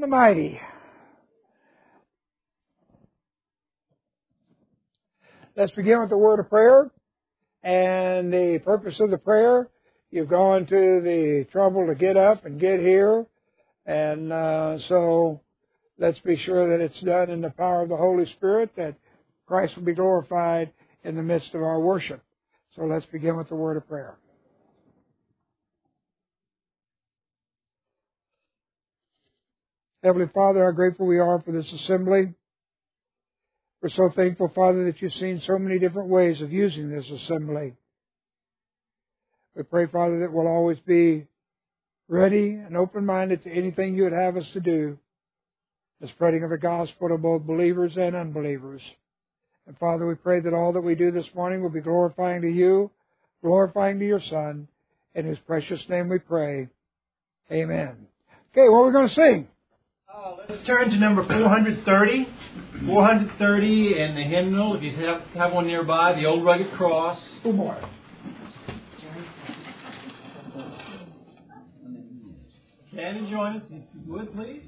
the mighty. Let's begin with the word of prayer. And the purpose of the prayer, you've gone to the trouble to get up and get here. And so let's be sure that it's done in the power of the Holy Spirit, that Christ will be glorified in the midst of our worship. So let's begin with the word of prayer. Heavenly Father, how grateful we are for this assembly. We're so thankful, Father, that you've seen so many different ways of using this assembly. We pray, Father, that we'll always be ready and open-minded to anything you would have us to do, the spreading of the gospel to both believers and unbelievers. And Father, we pray that all that we do this morning will be glorifying to you, glorifying to your Son. In his precious name we pray. Amen. Okay, what are we going to sing? Let's turn to number 430. 430 in the hymnal, if you have one nearby, the Old Rugged Cross. Two more. Stand and join us, if you would, please.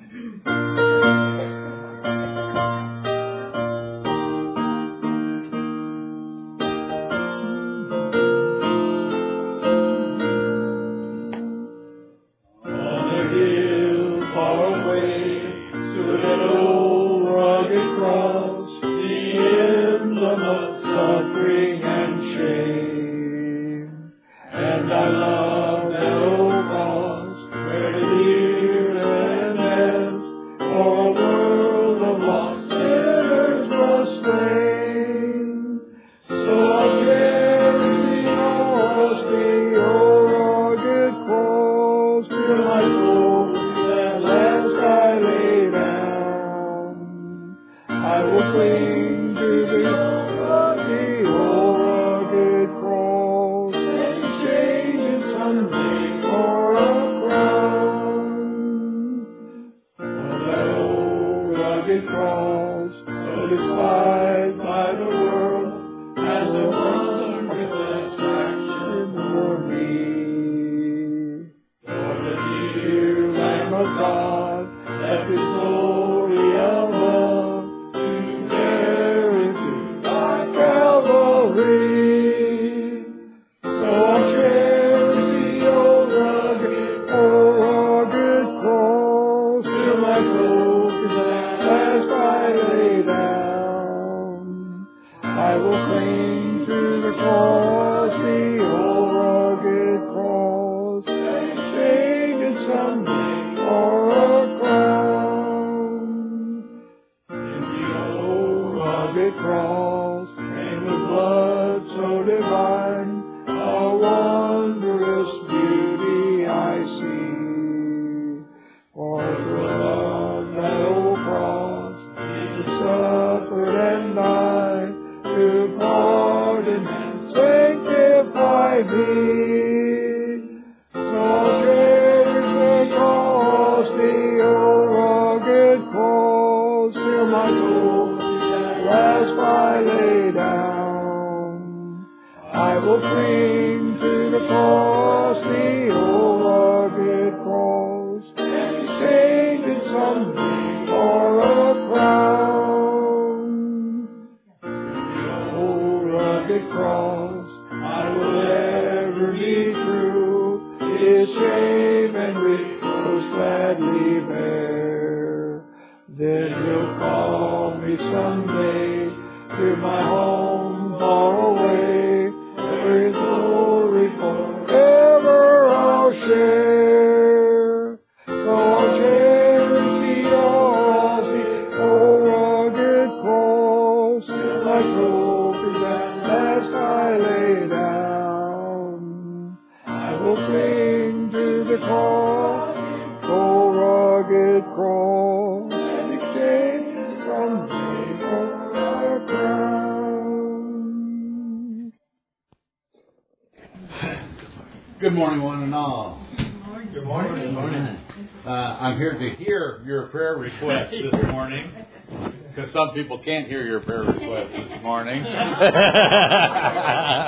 Good morning, one and all. Good morning. Good morning. I'm here to hear your prayer requests this morning, because some people can't hear your prayer requests this morning.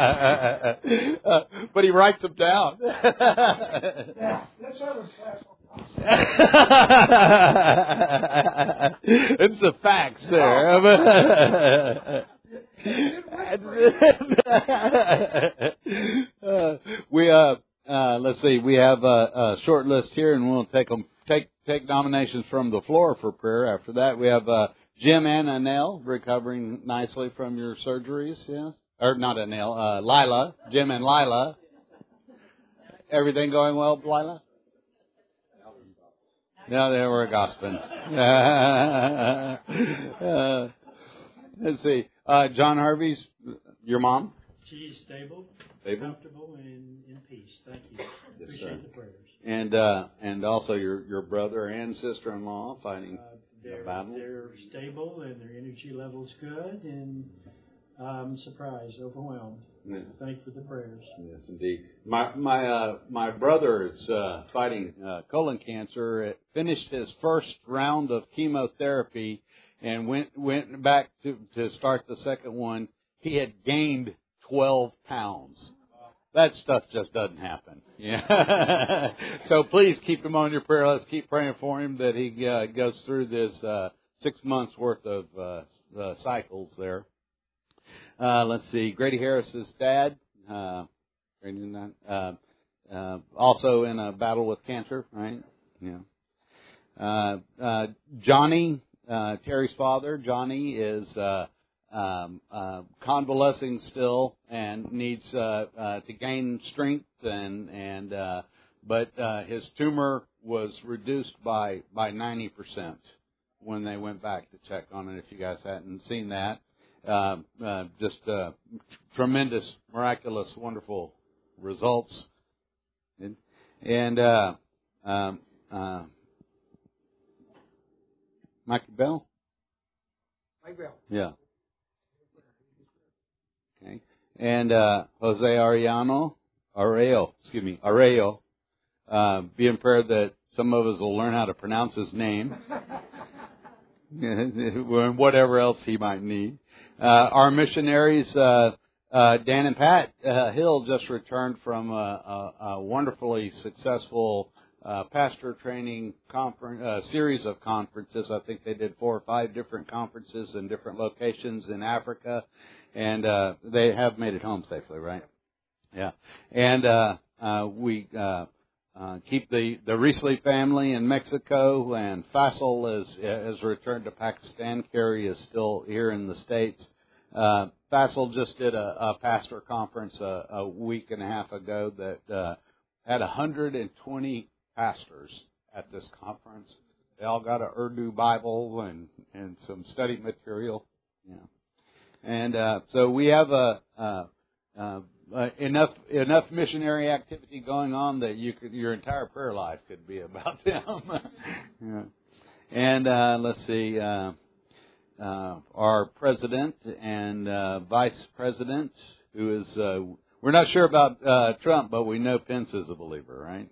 But he writes them down. Yeah, let's have a class on It's the facts there. Let's see. We have a short list here, and we'll take nominations from the floor for prayer. After that, we have Jim and Anel recovering nicely from your surgeries. Yes, or not Anel, Lila. Jim and Lila. Everything going well, Lila? No, they were gossiping. Let's see. John Harvey's, your mom? She's stable, comfortable, and in peace. Thank you. Yes, Appreciate the prayers. And also your brother and sister-in-law fighting the battle? They're stable, and their energy level's good, and I'm surprised, overwhelmed. Yeah. Thank you for the prayers. Yes, indeed. My brother is fighting colon cancer. Finished his first round of chemotherapy and went back to start the second one. He had gained 12 pounds. That stuff just doesn't happen. Yeah. So please keep him on your prayer. Let's keep praying for him that he goes through this 6 months worth of cycles there. Let's see. Grady Harris's dad, also in a battle with cancer, right? Yeah. Johnny, Terry's father, Johnny is convalescing still and needs to gain strength, but his tumor was reduced by 90% when they went back to check on it. If you guys hadn't seen that. Just tremendous, miraculous, wonderful results. And Mikey Bell? Mike Bell. Yeah. Okay. And Jose Arellano, be in prayer that some of us will learn how to pronounce his name. And whatever else he might need. Our missionaries, Dan and Pat Hill, just returned from a wonderfully successful pastor training conference, series of conferences. I think they did 4 or 5 different conferences in different locations in Africa, and they have made it home safely, right? Yeah. And we keep the Riesli family in Mexico, and Faisal has returned to Pakistan. Carrie is still here in the States. Faisal just did a pastor conference a week and a half ago that had 120 pastors at this conference. They all got an Urdu Bible and some study material. Yeah. And so we have enough missionary activity going on that your entire prayer life could be about them. Yeah. And let's see, our president and vice president, who is we're not sure about Trump, but we know Pence is a believer, right?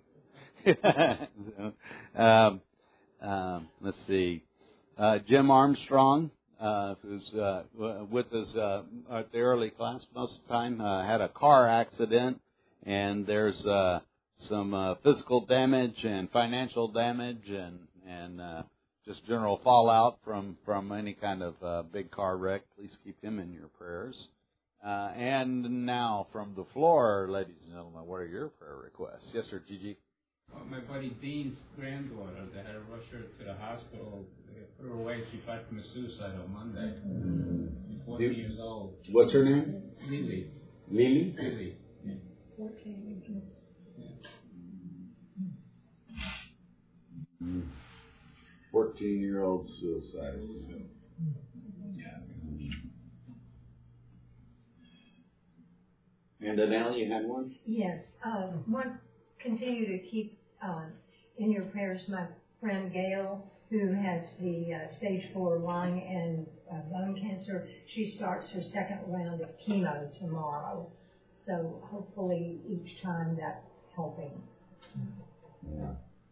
Let's see, Jim Armstrong. Who's with us at the early class most of the time, had a car accident, and there's some physical damage and financial damage and just general fallout from any kind of big car wreck. Please keep him in your prayers. And now from the floor, ladies and gentlemen, what are your prayer requests? Yes, sir, Gigi. My buddy Dean's granddaughter, they had to rush her to the hospital. They put her away. She tried to commit suicide on Monday. She's 14 years old. What's her name? Lily. Lily? Lily. Yeah. 14. Yeah. 14-year-old suicide. And Anel, you had one? Yes. Continue to keep in your prayers my friend Gail, who has the stage 4 lung and bone cancer. She starts her second round of chemo tomorrow. So hopefully each time that's helping. Yeah.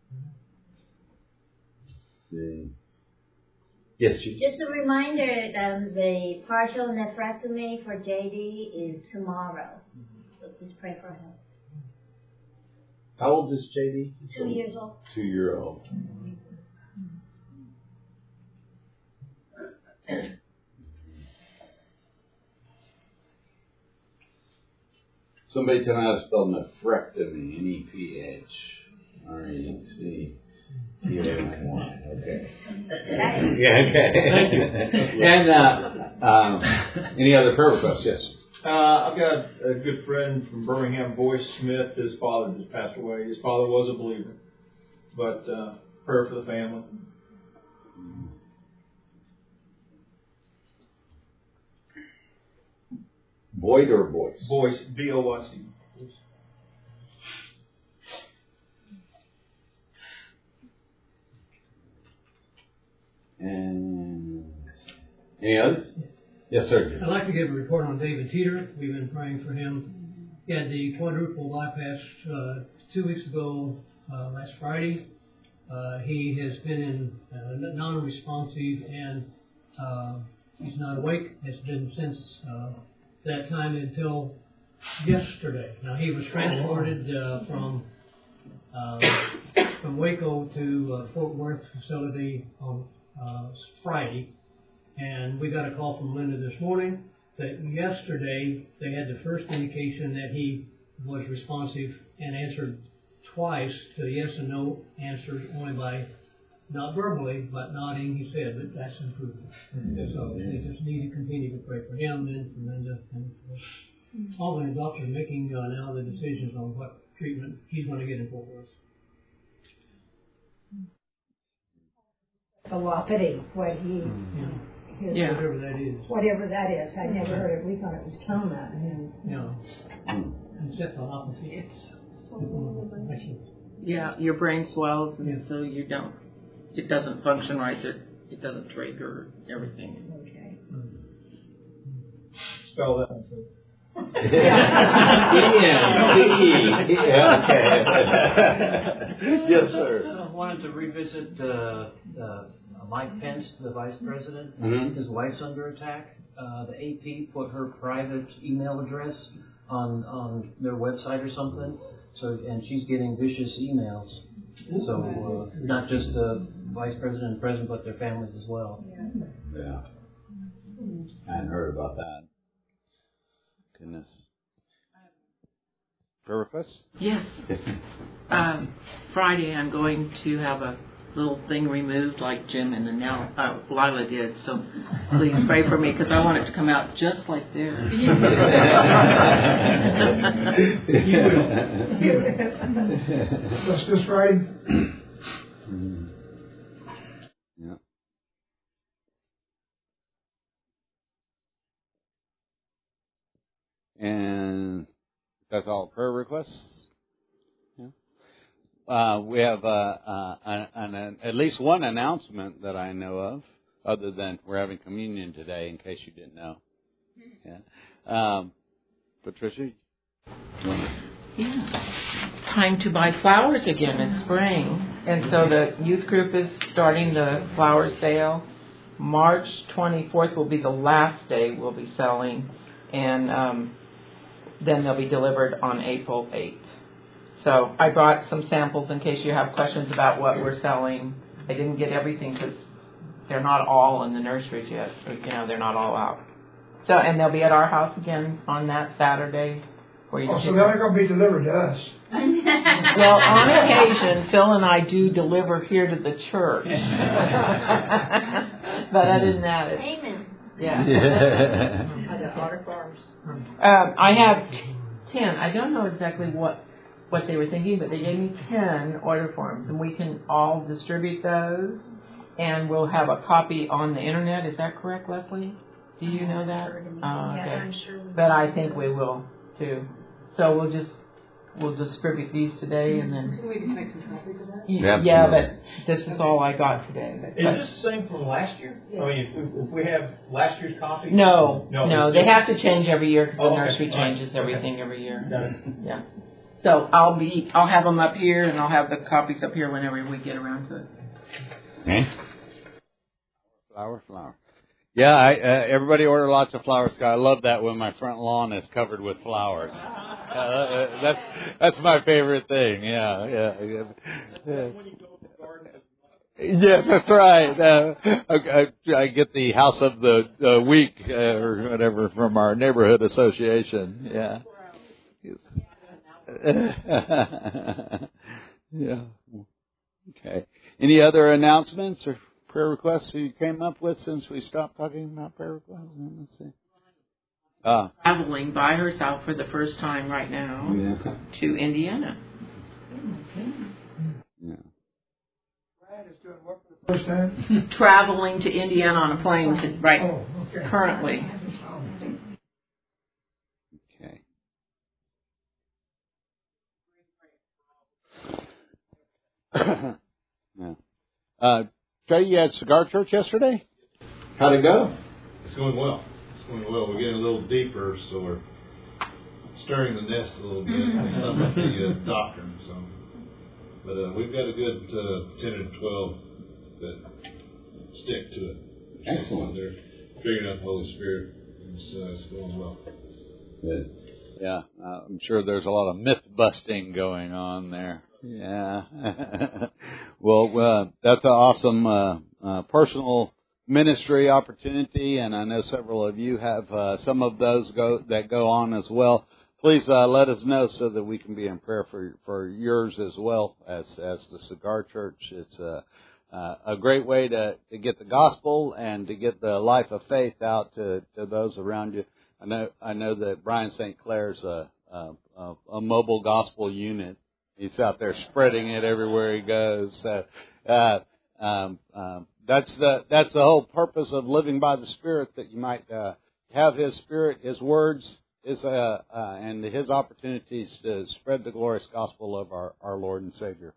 See. Yes, you. Just a reminder that the partial nephrectomy for JD is tomorrow. So please pray for him. How old is JD? 2 years old. 2-year-old. Somebody tell me how to spell nephrectomy. N-E-P-H-R-E-C-T-O-M-Y. Okay. Yeah, okay. Thank you. And any other prayer requests? Yes. I've got a good friend from Birmingham, Boyce Smith. His father just passed away. His father was a believer. But prayer for the family. Boyd or Boyce? Boyce, B-O-Y-C. And any other? Yes, sir. I'd like to give a report on David Teeter. We've been praying for him. He had the quadruple bypass 2 weeks ago, last Friday. He has been in non-responsive and he's not awake. Has been since that time until yesterday. Now he was transported from Waco to Fort Worth facility on Friday, and we got a call from Linda this morning that yesterday they had the first indication that he was responsive and answered twice to yes and no answers only by not verbally but nodding his head. But that's improvement. So we just need to continue to pray for him and for Linda and for all the doctors making now the decisions on what treatment he's going to get in Fort Worth. Velocity, what he, whatever that is. Whatever that is. I never heard it. We thought it was coma. Encephalopathy. Yeah, your brain swells, and so you don't. It doesn't function right. It doesn't trigger everything. Okay. Spell that one, too. Yes, sir. I wanted to revisit Mike Pence, the vice president. Mm-hmm. His wife's under attack. The AP put her private email address on their website or something. So, and she's getting vicious emails. So, not just the vice president and president, but their families as well. Yeah. I hadn't heard about that. Goodness. Prayer requests? Yes. Friday I'm going to have a little thing removed like Jim and Lila did. So please pray for me because I want it to come out just like theirs. That's this Friday. Yeah. And that's all prayer requests. Yeah. We have at least one announcement that I know of, other than we're having communion today, in case you didn't know. Yeah. Patricia? Yeah. Time to buy flowers again. It's spring. And so the youth group is starting the flower sale. March 24th will be the last day we'll be selling. And then they'll be delivered on April 8th. So I brought some samples in case you have questions about what we're selling. I didn't get everything because they're not all in the nurseries yet. They're not all out. So, and they'll be at our house again on that Saturday. So they're not going to be delivered to us. Well, on occasion, Phil and I do deliver here to the church. But other than that, it's... Amen. Yeah. Autograph. I have 10. I don't know exactly what they were thinking, but they gave me 10 order forms, and we can all distribute those, and we'll have a copy on the internet. Is that correct, Leslie? Do you know that? Okay. Yeah, I'm sure. But I think we will too. So we'll distribute these today, and then. Can we just make some copies of that? Yeah, but this is all I got today. Is this the same from last year? Yeah. I mean, if we have last year's copy? No. They have to change every year because the nursery changes everything every year. Yeah. So I'll have them up here, and I'll have the copies up here whenever we get around to it. Okay. Flower. Yeah, everybody order lots of flowers. I love that when my front lawn is covered with flowers. That's my favorite thing. Yeah. Yes, that's right. I get the House of the Week or whatever from our neighborhood association. Yeah. Yeah. Okay. Any other announcements or prayer requests you came up with since we stopped talking about prayer requests? Let's see. Traveling by herself for the first time right now to Indiana. Yeah. Brian is doing what for the first time? Traveling to Indiana on a plane currently. Okay. Yeah. Trey, you had Cigar Church yesterday? How'd it go? It's going well. We're getting a little deeper, so we're stirring the nest a little bit with some of the doctrine. But we've got a good 10 or 12 that stick to it. Excellent. They're figuring out the Holy Spirit. It's going well. Good. Yeah, I'm sure there's a lot of myth busting going on there. Yeah. Well, that's an awesome personal ministry opportunity, and I know several of you have some of those that go on as well. Please let us know so that we can be in prayer for yours as well as the Cigar Church. It's a great way to get the gospel and to get the life of faith out to those around you. I know that Brian St. Clair's a mobile gospel unit. He's out there spreading it everywhere he goes. So that's the whole purpose of living by the Spirit, that you might have His Spirit, His words, and His opportunities to spread the glorious gospel of our Lord and Savior.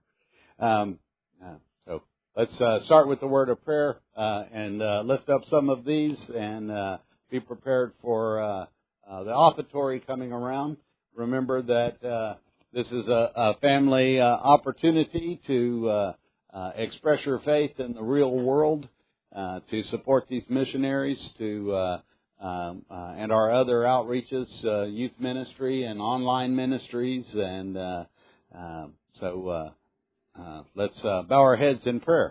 So let's start with the word of prayer and lift up some of these and be prepared for the offertory coming around. Remember that this is a family opportunity to express your faith in the real world, to support these missionaries, and our other outreaches, youth ministry and online ministries, and so let's bow our heads in prayer.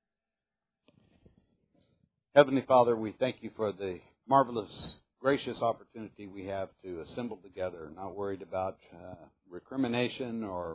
Heavenly Father, we thank you for the marvelous, gracious opportunity we have to assemble together, not worried about recrimination or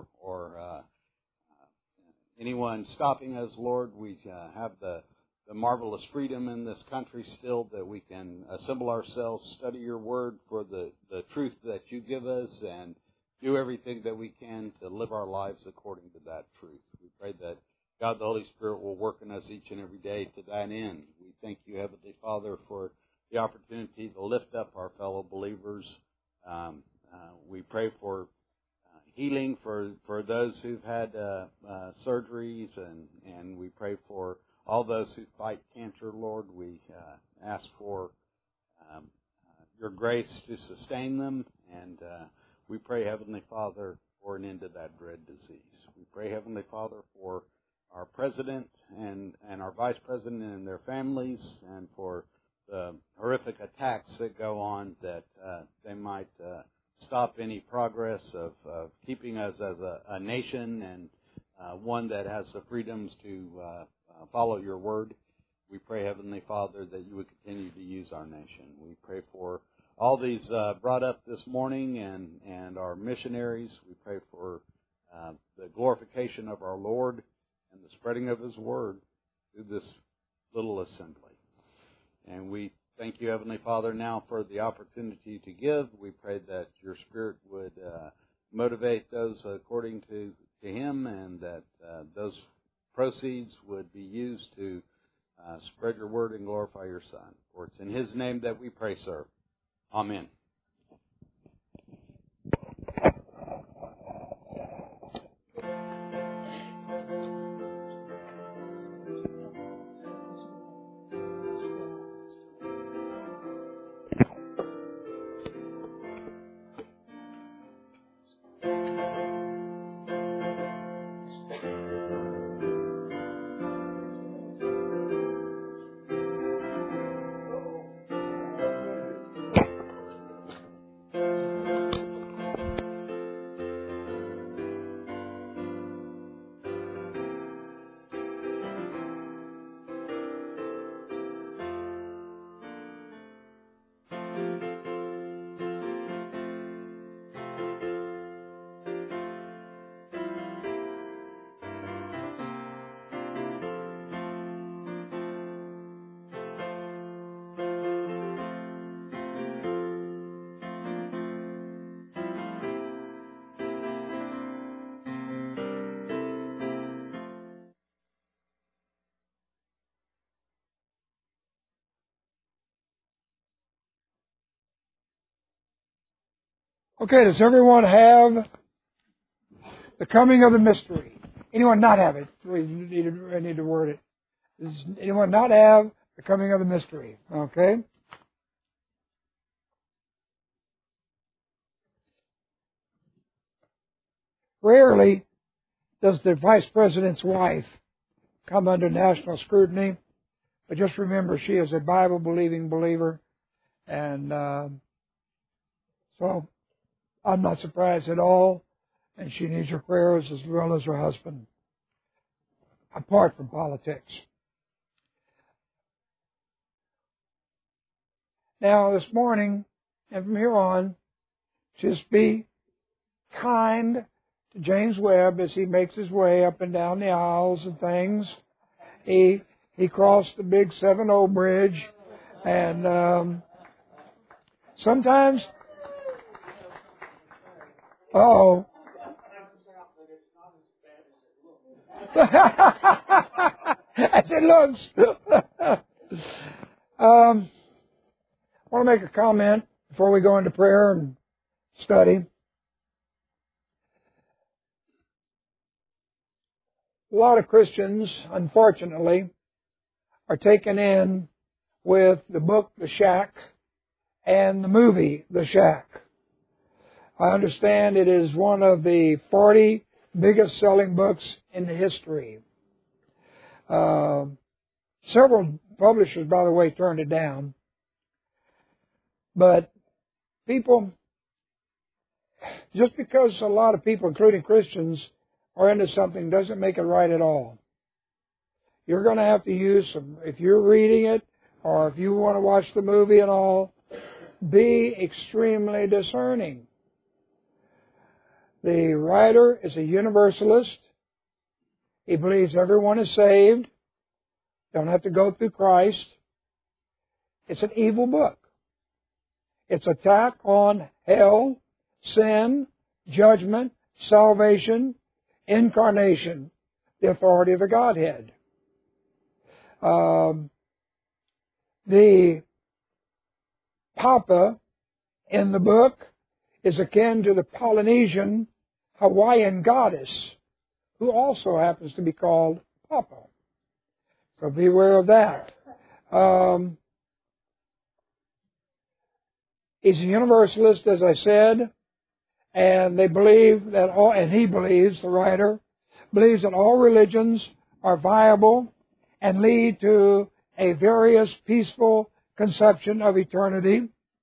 anyone stopping us, Lord. We have the marvelous freedom in this country still that we can assemble ourselves, study your word for the truth that you give us, and do everything that we can to live our lives according to that truth. We pray that God the Holy Spirit will work in us each and every day to that end. We thank you, Heavenly Father, for the opportunity to lift up our fellow believers. We pray for healing for those who've had surgeries, and we pray for all those who fight cancer, Lord. We ask for your grace to sustain them, and we pray, Heavenly Father, for an end to that dread disease. We pray, Heavenly Father, for our president and our vice president and their families, and for the horrific attacks that go on, that they might stop any progress of keeping us as a nation and one that has the freedoms to follow your word. We pray, Heavenly Father, that you would continue to use our nation. We pray for all these brought up this morning and our missionaries. We pray for the glorification of our Lord and the spreading of His word through this little assembly. And we thank you, Heavenly Father, now for the opportunity to give. We pray that your Spirit would motivate those according to Him, and that those proceeds would be used to spread your word and glorify your Son. For it's in His name that we pray, sir. Amen. Okay, does everyone have the coming of the mystery? Anyone not have it? I need to word it. Does anyone not have the coming of the mystery? Okay. Rarely does the Vice President's wife come under national scrutiny, but just remember she is a Bible-believing believer, and so I'm not surprised at all, and she needs your prayers as well as her husband, apart from politics. Now, this morning, and from here on, just be kind to James Webb as he makes his way up and down the aisles and things. He crossed the big 7-0 bridge, and sometimes, as it looks. I want to make a comment before we go into prayer and study. A lot of Christians, unfortunately, are taken in with the book The Shack and the movie The Shack. I understand it is one of the 40 biggest selling books in the history. Several publishers, by the way, turned it down. But people, just because a lot of people, including Christians, are into something doesn't make it right at all. You're going to have to use some, if you're reading it, or if you want to watch the movie and all, be extremely discerning. The writer is a universalist. He believes everyone is saved. Don't have to go through Christ. It's an evil book. It's an attack on hell, sin, judgment, salvation, incarnation, the authority of the Godhead. The Papa in the book is akin to the Polynesian Hawaiian goddess, who also happens to be called Papa. So beware of that. He's a universalist, as I said, and they believe that all, and he believes, the writer, believes that all religions are viable and lead to a various peaceful conception of eternity.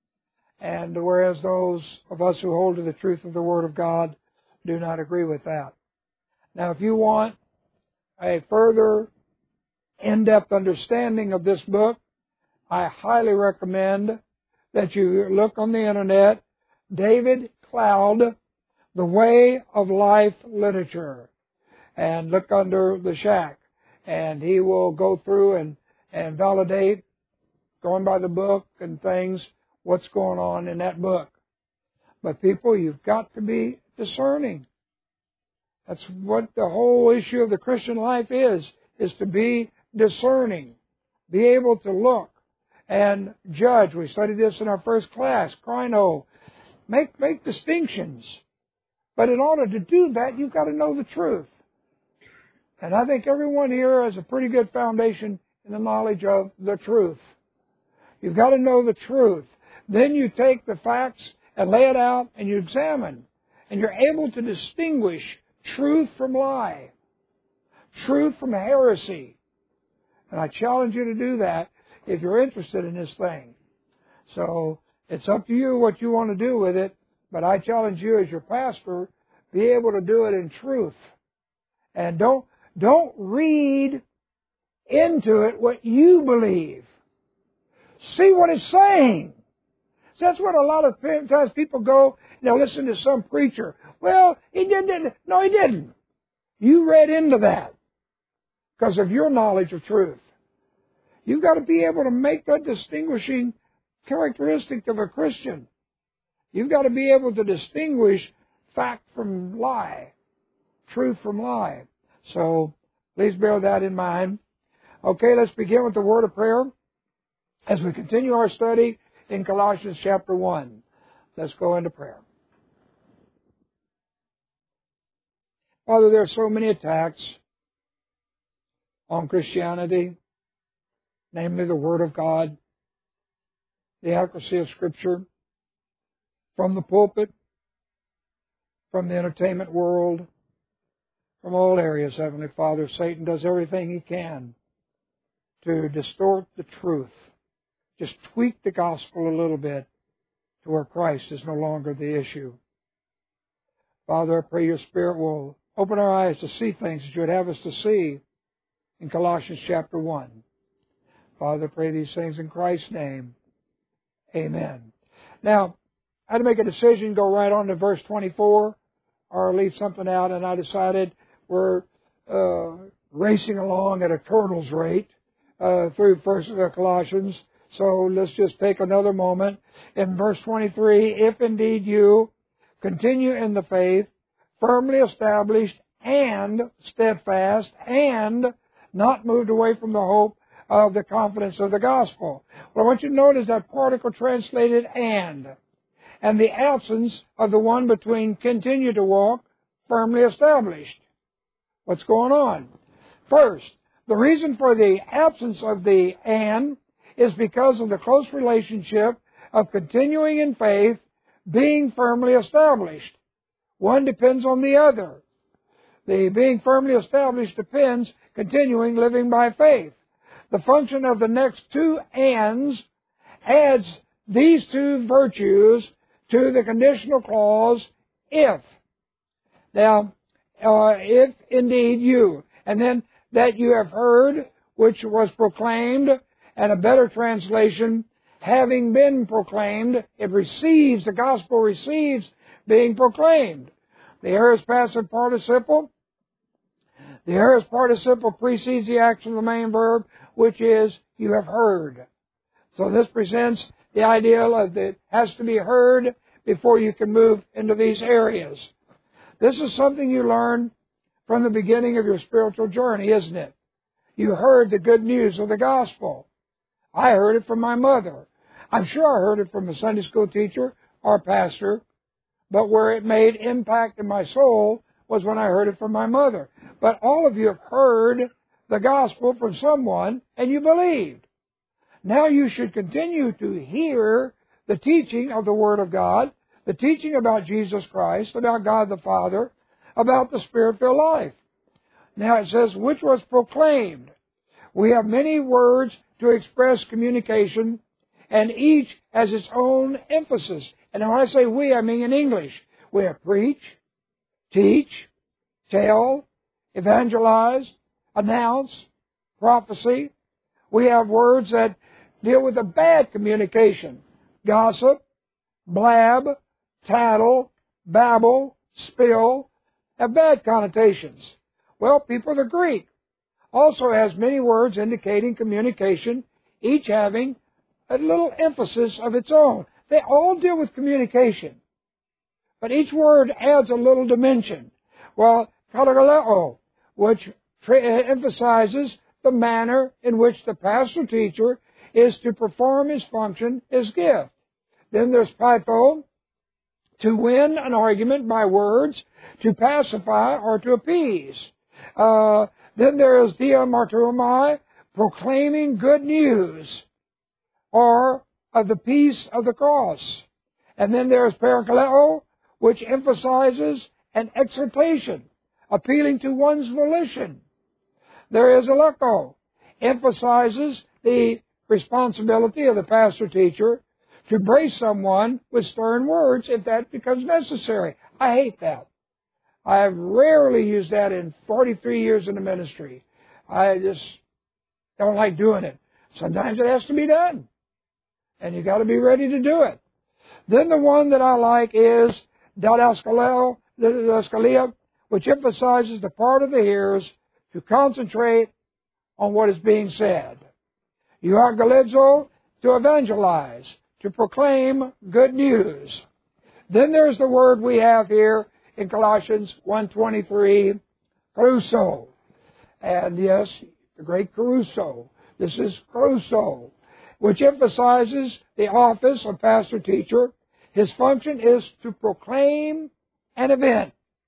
And whereas those of us who hold to the truth of the Word of God do not agree with that. Now, if you want a further in-depth understanding of this book, I highly recommend that you look on the internet, David Cloud, The Way of Life Literature, and look under The Shack. And he will go through and validate, going by the book and things, what's going on in that book. But people, you've got to be discerning. That's what the whole issue of the Christian life is to be discerning. Be able to look and judge. We studied this in our first class, Krino. Make distinctions. But in order to do that, you've got to know the truth. And I think everyone here has a pretty good foundation in the knowledge of the truth. You've got to know the truth. Then you take the facts and lay it out and you examine. And you're able to distinguish truth from lie, truth from heresy. And I challenge you to do that if you're interested in this thing. So it's up to you what you want to do with it, but I challenge you as your pastor, be able to do it in truth. And don't read into it what you believe. See what it's saying. So that's what a lot of times people go, now listen to some preacher. Well, he did that. No, he didn't. You read into that because of your knowledge of truth. You've got to be able to make that distinguishing characteristic of a Christian. You've got to be able to distinguish fact from lie, truth from lie. So please bear that in mind. Okay, let's begin with the word of prayer as we continue our study in Colossians chapter 1. Let's go into prayer. Father, there are so many attacks on Christianity, namely the Word of God, the accuracy of Scripture, from the pulpit, from the entertainment world, from all areas, Heavenly Father. Satan does everything he can to distort the truth, just tweak the gospel a little bit to where Christ is no longer the issue. Father, I pray your Spirit will open our eyes to see things that you would have us to see in Colossians chapter 1. Father, I pray these things in Christ's name. Amen. Now, I had to make a decision, go right on to verse 24, or leave something out, and I decided we're racing along at a turtle's rate through First Colossians. So let's just take another moment. In verse 23, if indeed you continue in the faith, firmly established and steadfast, and not moved away from the hope of the confidence of the gospel. Well, I want you to notice that particle translated and the absence of the one between continue to walk, firmly established. What's going on? First, the reason for the absence of the and is because of the close relationship of continuing in faith, being firmly established. One depends on the other. The being firmly established depends, continuing, living by faith. The function of the next two ands adds these two virtues to the conditional clause, if. Now, if indeed you. And then that you have heard, which was proclaimed, and a better translation, having been proclaimed, it receives, the gospel receives being proclaimed. The aorist passive participle. The aorist participle precedes the action of the main verb, which is, you have heard. So this presents the idea of that it has to be heard before you can move into these areas. This is something you learn from the beginning of your spiritual journey, isn't it? You heard the good news of the gospel. I heard it from my mother. I'm sure I heard it from a Sunday school teacher or pastor, but where it made impact in my soul was when I heard it from my mother. But all of you have heard the gospel from someone, and you believed. Now you should continue to hear the teaching of the Word of God, the teaching about Jesus Christ, about God the Father, about the Spirit-filled life. Now it says, which was proclaimed. We have many words to express communication, and each has its own emphasis. And when I say we, I mean in English. We have preach, teach, tell, evangelize, announce, prophecy. We have words that deal with the bad communication. Gossip, blab, tattle, babble, spill, have bad connotations. Well, people of the Greek also has many words indicating communication, each having a little emphasis of its own. They all deal with communication, but each word adds a little dimension. Well, kalagaleo, which emphasizes the manner in which the pastor teacher is to perform his function, his gift. Then there's pytho, to win an argument by words, to pacify or to appease. Then there is diamartumai, proclaiming good news, or of the peace of the cross. And then there is parakaleo, which emphasizes an exhortation, appealing to one's volition. There is eleko, emphasizes the responsibility of the pastor-teacher to brace someone with stern words if that becomes necessary. I hate that. I've rarely used that in 43 years in the ministry. I just don't like doing it. Sometimes it has to be done. And you got to be ready to do it. Then the one that I like is didaskalia, which emphasizes the part of the hearers to concentrate on what is being said. Euangelizo, to evangelize, to proclaim good news. Then there's the word we have here in Colossians 1:23, Caruso. And yes, the great Caruso. This is Caruso, which emphasizes the office of pastor-teacher. His function is to proclaim an event.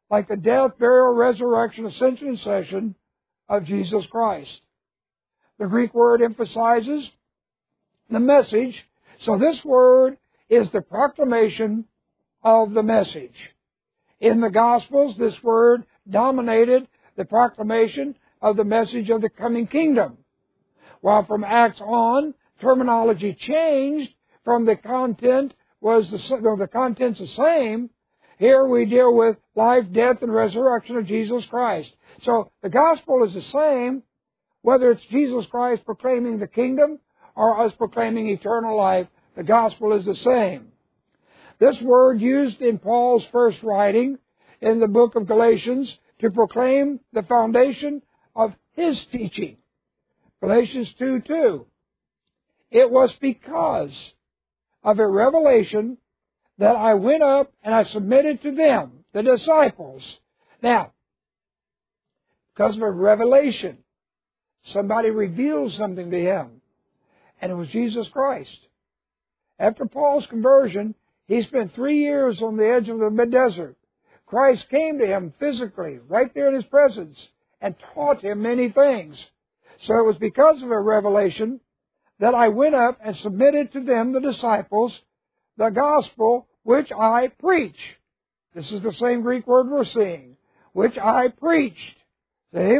like the death, burial, resurrection, ascension, and session of Jesus Christ. The Greek word emphasizes the message. So this word is the proclamation of the message. In the Gospels, this word dominated the proclamation of the message of the coming kingdom. While from Acts on, terminology changed from the content the content's the same. Here we deal with life, death, and resurrection of Jesus Christ. So the gospel is the same, whether it's Jesus Christ proclaiming the kingdom or us proclaiming eternal life. The gospel is the same. This word used in Paul's first writing in the book of Galatians to proclaim the foundation of his teaching. Galatians 2:2. It was because of a revelation that I went up and I submitted to them, the disciples. Now, because of a revelation, somebody revealed something to him, and it was Jesus Christ. After Paul's conversion, he spent 3 years on the edge of the mid-desert. Christ came to him physically, right there in his presence, and taught him many things. So it was because of a revelation that I went up and submitted to them, the disciples, the gospel which I preach. This is the same Greek word we're seeing. Which I preached. See?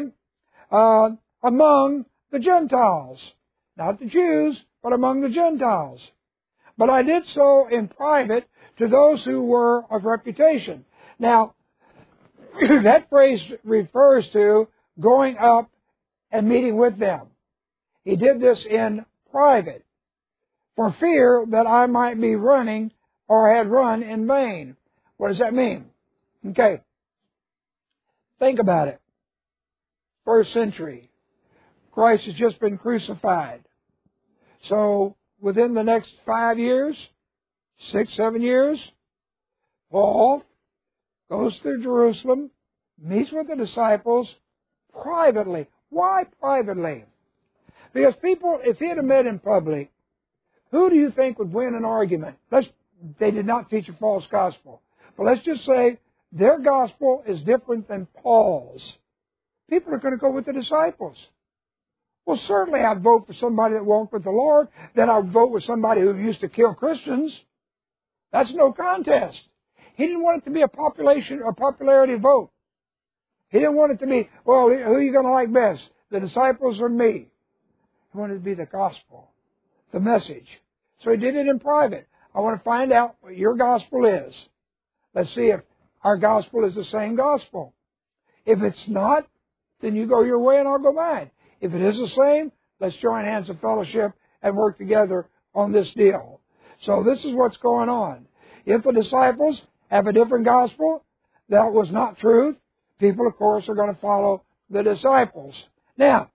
Among the Gentiles. Not the Jews, but among the Gentiles. But I did so in private to those who were of reputation. Now, that phrase refers to going up and meeting with them. He did this in private, for fear that I might be running or had run in vain. What does that mean? Okay. Think about it. First century. Christ has just been crucified. So, within the next 5 years, 6, 7 years, Paul goes through Jerusalem, meets with the disciples privately. Why privately? Because people, if he had met in public, who do you think would win an argument? They did not teach a false gospel. But let's just say their gospel is different than Paul's. People are going to go with the disciples. Well, certainly I'd vote for somebody that walked with the Lord. Then I'd vote with somebody who used to kill Christians. That's no contest. He didn't want it to be a popularity vote. He didn't want it to be, well, who are you going to like best? The disciples or me? He wanted it to be the gospel, the message. So he did it in private. I want to find out what your gospel is. Let's see if our gospel is the same gospel. If it's not, then you go your way and I'll go mine. If it is the same, let's join hands in fellowship and work together on this deal. So this is what's going on. If the disciples have a different gospel, that was not truth. People, of course, are going to follow the disciples. Now,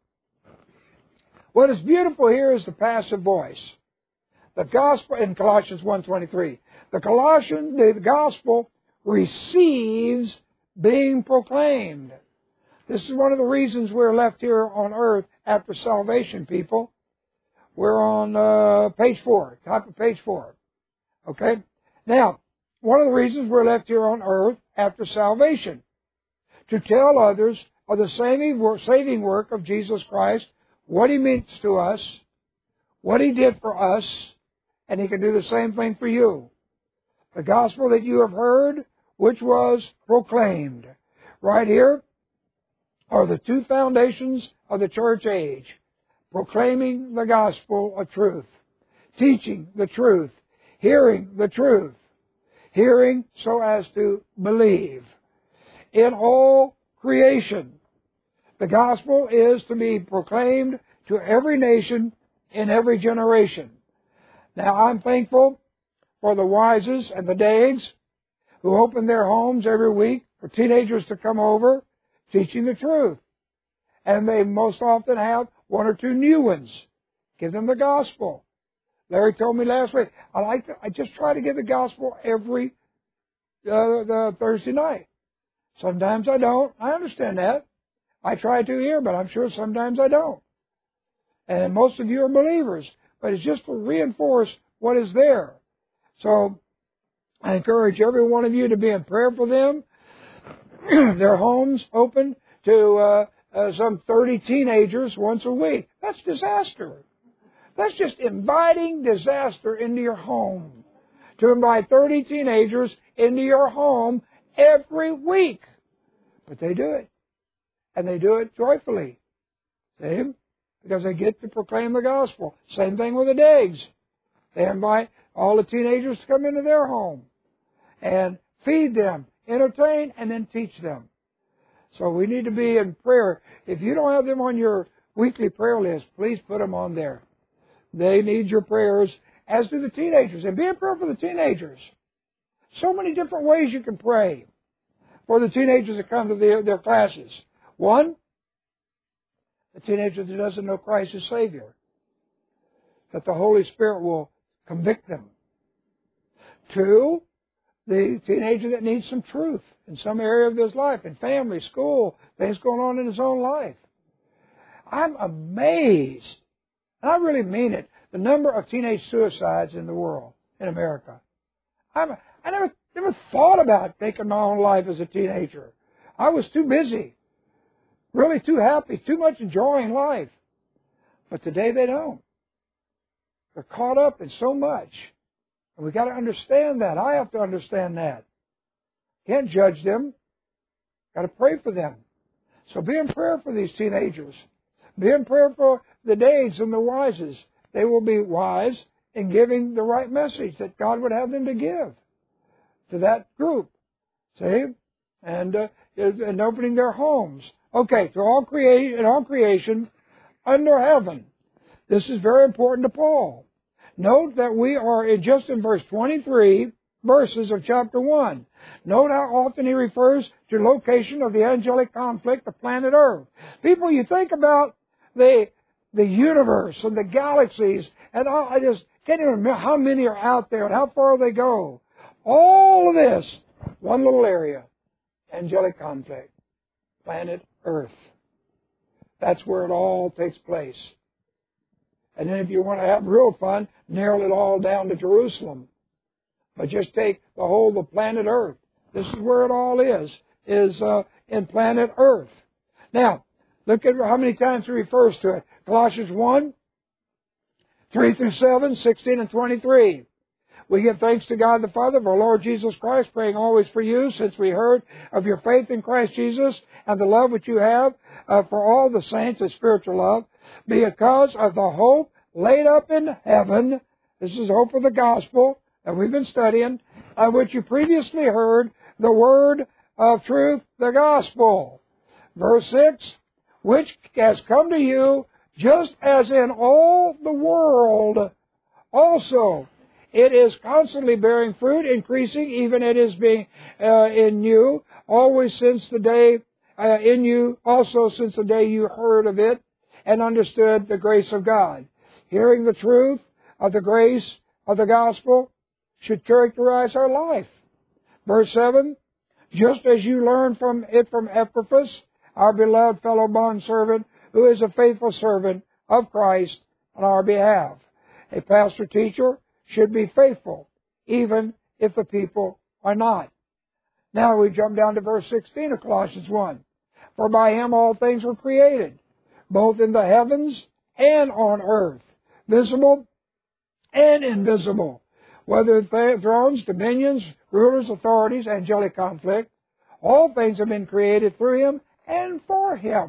what is beautiful here is the passive voice. The gospel, in Colossians 1:23, the gospel receives being proclaimed. This is one of the reasons we're left here on earth after salvation, people. We're on page 4, top of page 4. Okay? Now, one of the reasons we're left here on earth after salvation, to tell others of the saving work of Jesus Christ, what He means to us, what He did for us, and He can do the same thing for you. The gospel that you have heard, which was proclaimed. Right here are the two foundations of the church age. Proclaiming the gospel of truth. Teaching the truth. Hearing the truth. Hearing so as to believe. In all creation, the gospel is to be proclaimed to every nation in every generation. Now, I'm thankful for the Wises and the Dags who open their homes every week for teenagers to come over teaching the truth. And they most often have 1 or 2 new ones. Give them the gospel. Larry told me last week, I just try to give the gospel every the Thursday night. Sometimes I don't. I understand that. I try to here, but I'm sure sometimes I don't. And most of you are believers. But it's just to reinforce what is there. So I encourage every one of you to be in prayer for them. their homes open to some 30 teenagers once a week. That's disaster. That's just inviting disaster into your home. To invite 30 teenagers into your home every week. But they do it. And they do it joyfully. See? Because they get to proclaim the gospel. Same thing with the Dags. They invite all the teenagers to come into their home and feed them, entertain, and then teach them. So we need to be in prayer. If you don't have them on your weekly prayer list, please put them on there. They need your prayers, as do the teenagers. And be in prayer for the teenagers. So many different ways you can pray for the teenagers that come to their classes. One, the teenager that doesn't know Christ as Savior, that the Holy Spirit will convict them. Two, the teenager that needs some truth in some area of his life, in family, school, things going on in his own life. I'm amazed, and I really mean it, the number of teenage suicides in the world, in America. I never thought about taking my own life as a teenager. I was too busy, really too happy, too much enjoying life. But today they don't. They're caught up in so much. And we've got to understand that. I have to understand that. Can't judge them. Got to pray for them. So be in prayer for these teenagers. Be in prayer for the Days and the Wises. They will be wise in giving the right message that God would have them to give to that group. See? And opening their homes. Okay, to all creation under heaven. This is very important to Paul. Note that we are just in verse 23 verses of chapter 1. Note how often he refers to location of the angelic conflict, the planet Earth. People, you think about the universe and the galaxies, and I just can't even remember how many are out there and how far they go. All of this, one little area, angelic conflict, planet Earth. That's where it all takes place. And then if you want to have real fun, narrow it all down to Jerusalem. But just take the whole of planet Earth. This is where it all is in planet Earth. Now, look at how many times he refers to it. Colossians 1, 3 through 7, 16 and 23. We give thanks to God the Father of our Lord Jesus Christ, praying always for you, since we heard of your faith in Christ Jesus and the love which you have for all the saints, a spiritual love, because of the hope laid up in heaven. This is hope of the gospel that we've been studying, of which you previously heard the word of truth, the gospel. Verse 6, which has come to you just as in all the world also. It is constantly bearing fruit, increasing, even it is being in you, always since the day, in you, also since the day you heard of it and understood the grace of God. Hearing the truth of the grace of the gospel should characterize our life. Verse 7, just as you learned from Epaphras, our beloved fellow bondservant, who is a faithful servant of Christ on our behalf. A pastor-teacher should be faithful, even if the people are not. Now we jump down to verse 16 of Colossians 1. For by him all things were created, both in the heavens and on earth, visible and invisible, whether thrones, dominions, rulers, authorities, angelic conflict. All things have been created through him and for him.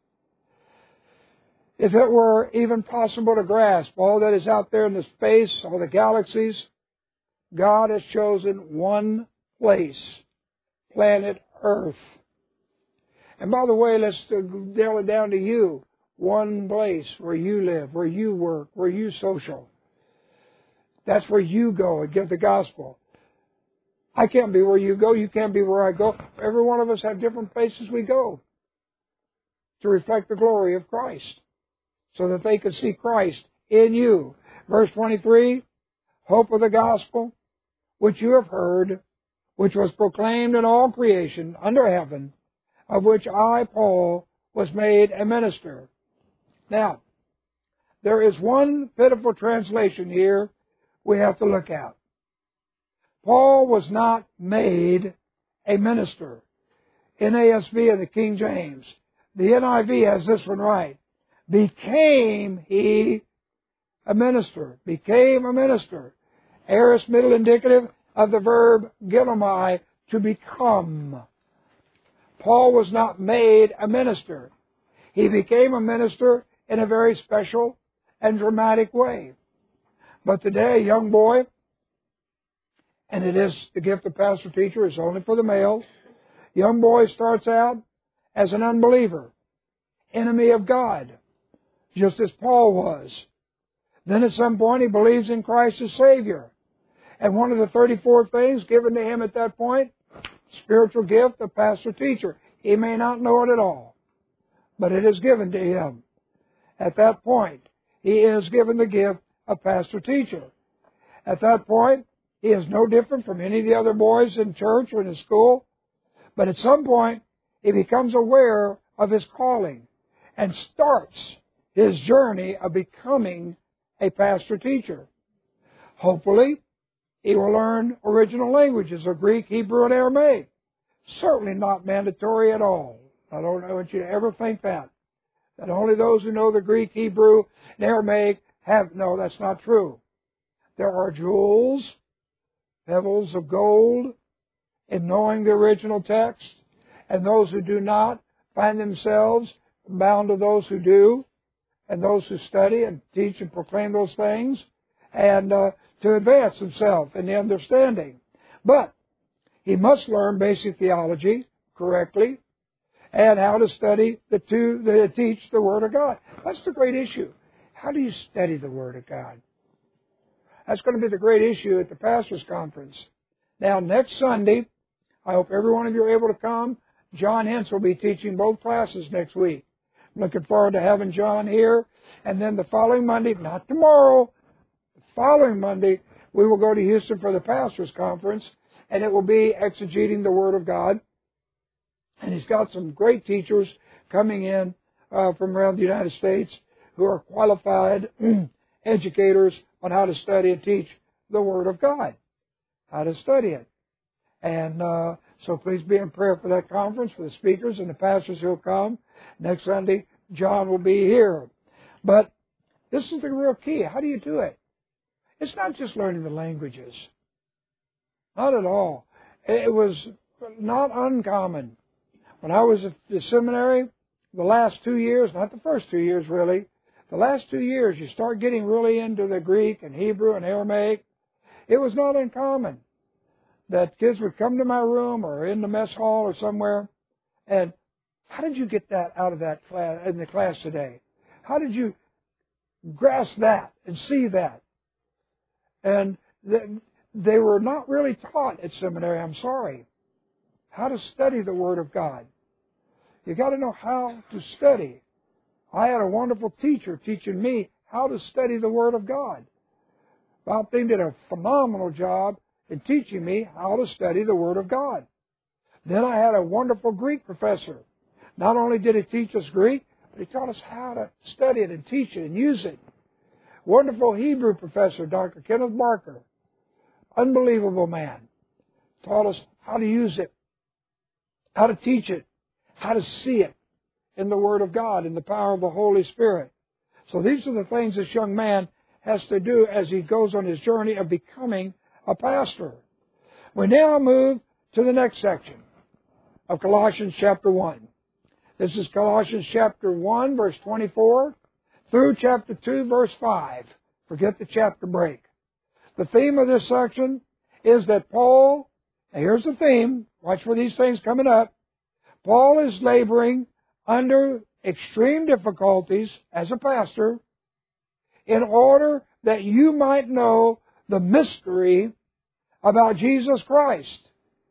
If it were even possible to grasp all that is out there in the space, all the galaxies, God has chosen one place, planet Earth. And by the way, let's nail it down to you. One place where you live, where you work, where you social. That's where you go and give the gospel. I can't be where you go. You can't be where I go. Every one of us have different places we go to reflect the glory of Christ, so that they could see Christ in you. Verse 23, hope of the gospel, which you have heard, which was proclaimed in all creation under heaven, of which I, Paul, was made a minister. Now, there is one pitiful translation here we have to look at. Paul was not made a minister. NASB and the King James. The NIV has this one right. Became he a minister. Became a minister. Aorist middle indicative of the verb ginomai, to become. Paul was not made a minister. He became a minister in a very special and dramatic way. But today, a young boy, and it is the gift of pastor teacher, it's only for the male, young boy starts out as an unbeliever, enemy of God, just as Paul was. Then at some point he believes in Christ as Savior. And one of the 34 things given to him at that point, spiritual gift of pastor teacher. He may not know it at all, but it is given to him. At that point, he is given the gift of pastor teacher. At that point, he is no different from any of the other boys in church or in his school. But at some point, he becomes aware of his calling and starts his journey of becoming a pastor teacher. Hopefully, he will learn original languages of Greek, Hebrew, and Aramaic. Certainly not mandatory at all. I don't want you to ever think that only those who know the Greek, Hebrew, and Aramaic have. No, that's not true. There are jewels, pebbles of gold, in knowing the original text, and those who do not find themselves bound to those who do, and those who study and teach and proclaim those things, and to advance himself in the understanding. But he must learn basic theology correctly, and how to study teach the Word of God. That's the great issue. How do you study the Word of God? That's going to be the great issue at the Pastors' Conference. Now, next Sunday, I hope every one of you are able to come. John Hentz will be teaching both classes next week. I'm looking forward to having John here. And then the following Monday, not tomorrow, the following Monday, we will go to Houston for the Pastors' Conference, and it will be exegeting the Word of God. And he's got some great teachers coming in from around the United States who are qualified educators on how to study and teach the Word of God, how to study it. And so please be in prayer for that conference, for the speakers and the pastors who will come. Next Sunday, John will be here. But this is the real key. How do you do it? It's not just learning the languages. Not at all. It was not uncommon. When I was at the seminary, the last 2 years, not the first 2 years really, the last 2 years you start getting really into the Greek and Hebrew and Aramaic. It was not uncommon that kids would come to my room or in the mess hall or somewhere, and how did you get that out of that class, in the class today? How did you grasp that and see that? And they were not really taught at seminary, I'm sorry, how to study the Word of God. You got to know how to study. I had a wonderful teacher teaching me how to study the Word of God. Bob Thiem did a phenomenal job in teaching me how to study the Word of God. Then I had a wonderful Greek professor. Not only did he teach us Greek, but he taught us how to study it and teach it and use it. Wonderful Hebrew professor, Dr. Kenneth Barker. Unbelievable man. Taught us how to use it, how to teach it, how to see it in the Word of God, in the power of the Holy Spirit. So these are the things this young man has to do as he goes on his journey of becoming a pastor. We now move to the next section of Colossians chapter 1. This is Colossians chapter 1, verse 24, through chapter 2, verse 5. Forget the chapter break. The theme of this section is that Paul, and here's the theme, watch for these things coming up, Paul is laboring under extreme difficulties as a pastor in order that you might know the mystery about Jesus Christ.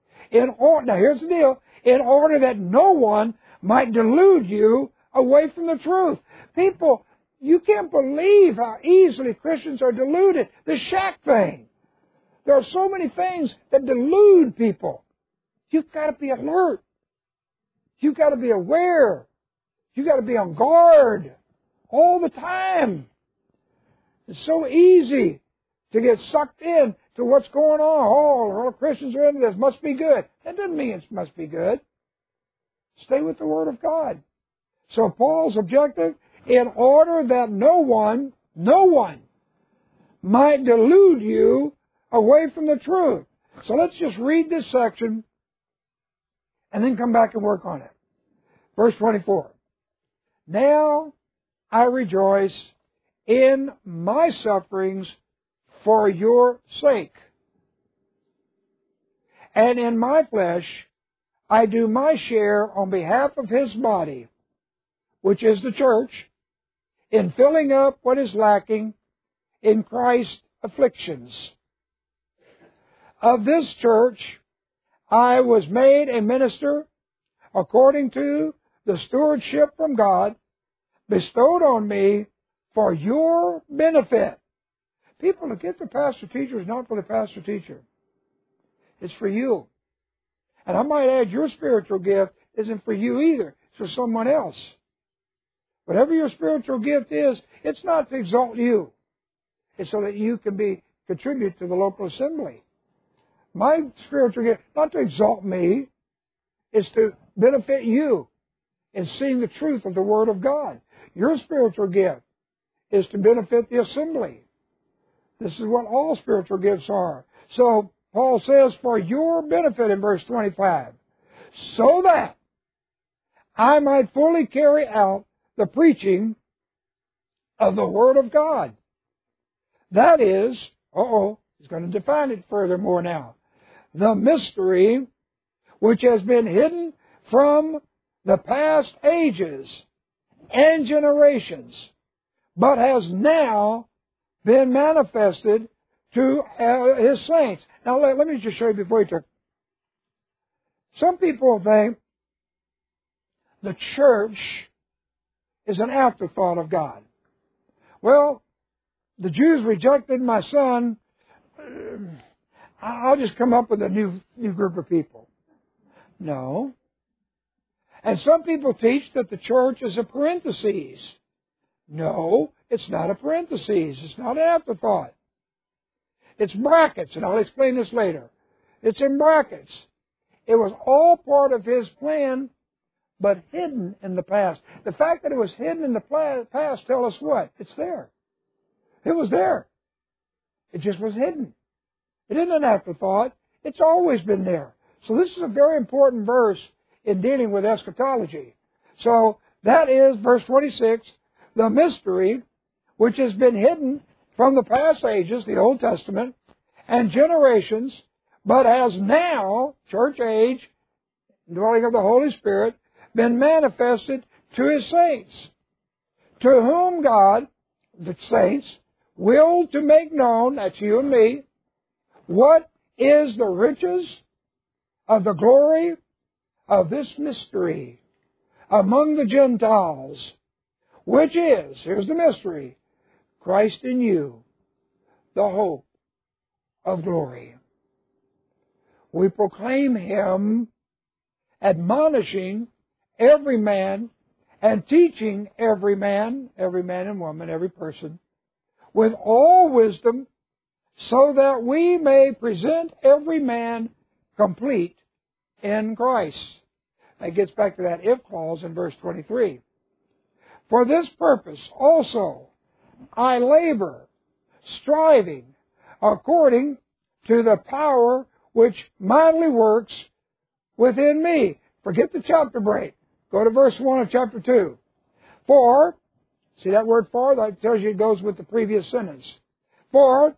Now here's the deal. In order that no one might delude you away from the truth. People, you can't believe how easily Christians are deluded. The shack thing. There are so many things that delude people. You've got to be alert. You've got to be aware. You've got to be on guard all the time. It's so easy to get sucked in to what's going on. Oh, all Christians are into this. Must be good. That doesn't mean it must be good. Stay with the Word of God. So Paul's objective, in order that no one might delude you away from the truth. So let's just read this section and then come back and work on it. Verse 24. Now I rejoice in my sufferings for your sake. And in my flesh I do my share on behalf of His body, which is the church, in filling up what is lacking in Christ's afflictions. Of this church I was made a minister according to the stewardship from God bestowed on me for your benefit. People that get the pastor-teacher is not for the pastor-teacher. It's for you. And I might add, your spiritual gift isn't for you either. It's for someone else. Whatever your spiritual gift is, it's not to exalt you. It's so that you can contribute to the local assembly. My spiritual gift, not to exalt me, is to benefit you in seeing the truth of the Word of God. Your spiritual gift is to benefit the assembly. This is what all spiritual gifts are. So, Paul says, for your benefit in verse 25, so that I might fully carry out the preaching of the Word of God. That is, he's going to define it furthermore now. The mystery which has been hidden from the past ages and generations, but has now been manifested to His saints. Now let me just show you before you turn. Some people think the church is an afterthought of God. Well, the Jews rejected my son. I'll just come up with a new group of people. No. And some people teach that the church is a parenthesis. No, it's not a parenthesis. It's not an afterthought. It's brackets, and I'll explain this later. It's in brackets. It was all part of His plan, but hidden in the past. The fact that it was hidden in the past tells us what? It's there. It was there. It just was hidden. It isn't an afterthought. It's always been there. So this is a very important verse in dealing with eschatology. So that is, verse 26, the mystery which has been hidden from the past ages, the Old Testament, and generations, but has now, church age, dwelling of the Holy Spirit, been manifested to His saints, to whom God, the saints, willed to make known, that's you and me, what is the riches of the glory of this mystery among the Gentiles, which is, here's the mystery, Christ in you, the hope of glory. We proclaim Him, admonishing every man and teaching every man and woman, every person, with all wisdom, so that we may present every man complete in Christ. That gets back to that if clause in verse 23. For this purpose also I labor, striving according to the power which mightily works within me. Forget the chapter break. Go to verse 1 of chapter 2. For, see that word for? That tells you it goes with the previous sentence. For,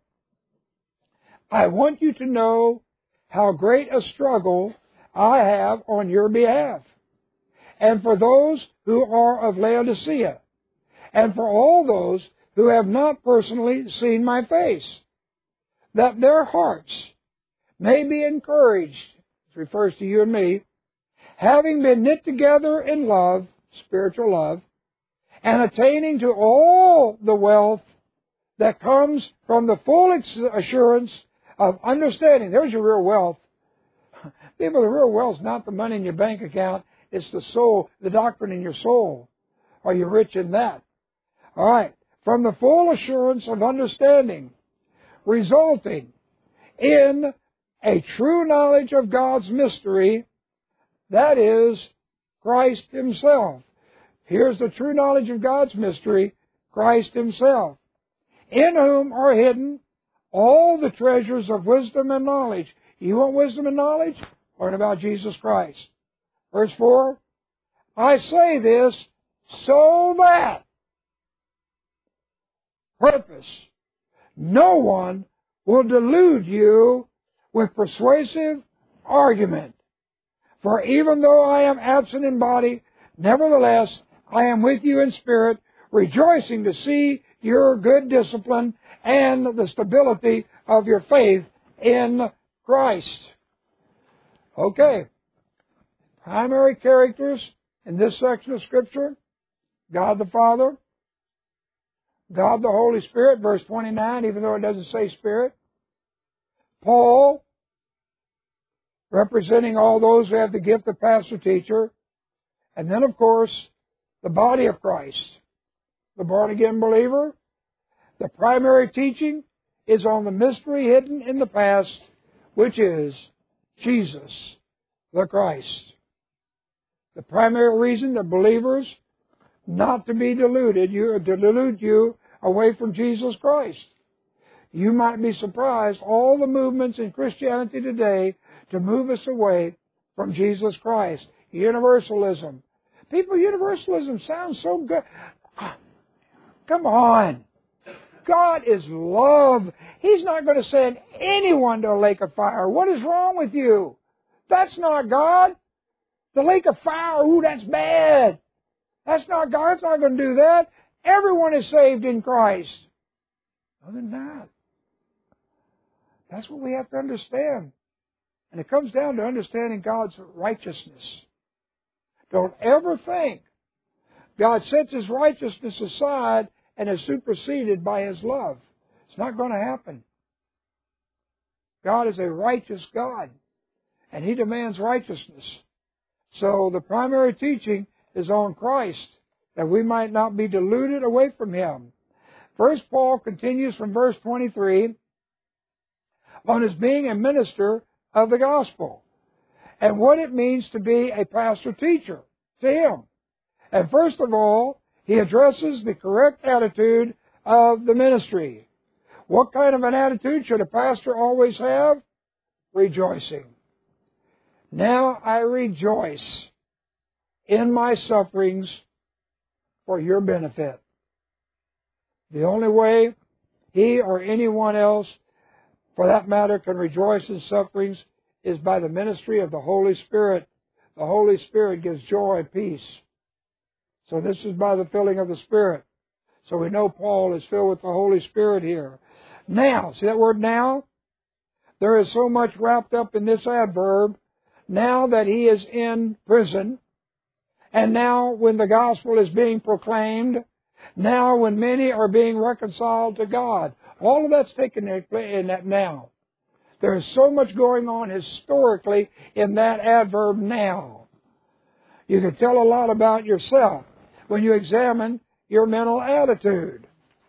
I want you to know how great a struggle I have on your behalf, and for those who are of Laodicea, and for all those who have not personally seen my face, that their hearts may be encouraged, this refers to you and me, having been knit together in love, spiritual love, and attaining to all the wealth that comes from the full assurance of understanding. There's your real wealth. People, the real wealth is not the money in your bank account. It's the soul, the doctrine in your soul. Are you rich in that? All right. From the full assurance of understanding, resulting in a true knowledge of God's mystery, that is, Christ Himself. Here's the true knowledge of God's mystery, Christ Himself, in whom are hidden all the treasures of wisdom and knowledge. You want wisdom and knowledge? Learn about Jesus Christ. Verse 4, I say this so that, purpose, no one will delude you with persuasive argument. For even though I am absent in body, nevertheless I am with you in spirit, rejoicing to see your good discipline and the stability of your faith in Christ. Okay. Primary characters in this section of Scripture: God the Father, God the Holy Spirit, verse 29, even though it doesn't say Spirit. Paul, representing all those who have the gift of pastor-teacher. And then, of course, the body of Christ, the born-again believer. The primary teaching is on the mystery hidden in the past, which is Jesus, the Christ. The primary reason that believers not to be deluded, to delude you away from Jesus Christ. You might be surprised, all the movements in Christianity today to move us away from Jesus Christ. Universalism. People, universalism sounds so good. Come on. God is love. He's not going to send anyone to a lake of fire. What is wrong with you? That's not God. The lake of fire, ooh, that's bad. That's not God. It's not going to do that. Everyone is saved in Christ. Other than that, that's what we have to understand. And it comes down to understanding God's righteousness. Don't ever think God sets His righteousness aside and is superseded by His love. It's not going to happen. God is a righteous God, and He demands righteousness. So the primary teaching is on Christ, that we might not be deluded away from Him. First, Paul continues from verse 23 on his being a minister of the gospel and what it means to be a pastor-teacher to him. And first of all, he addresses the correct attitude of the ministry. What kind of an attitude should a pastor always have? Rejoicing. Now I rejoice in my sufferings for your benefit. The only way he or anyone else, for that matter, can rejoice in sufferings is by the ministry of the Holy Spirit. The Holy Spirit gives joy and peace. So this is by the filling of the Spirit. So we know Paul is filled with the Holy Spirit here. Now, see that word now? There is so much wrapped up in this adverb. Now that he is in prison, and now when the gospel is being proclaimed, now when many are being reconciled to God. All of that's taken in that now. There is so much going on historically in that adverb now. You can tell a lot about yourself when you examine your mental attitude.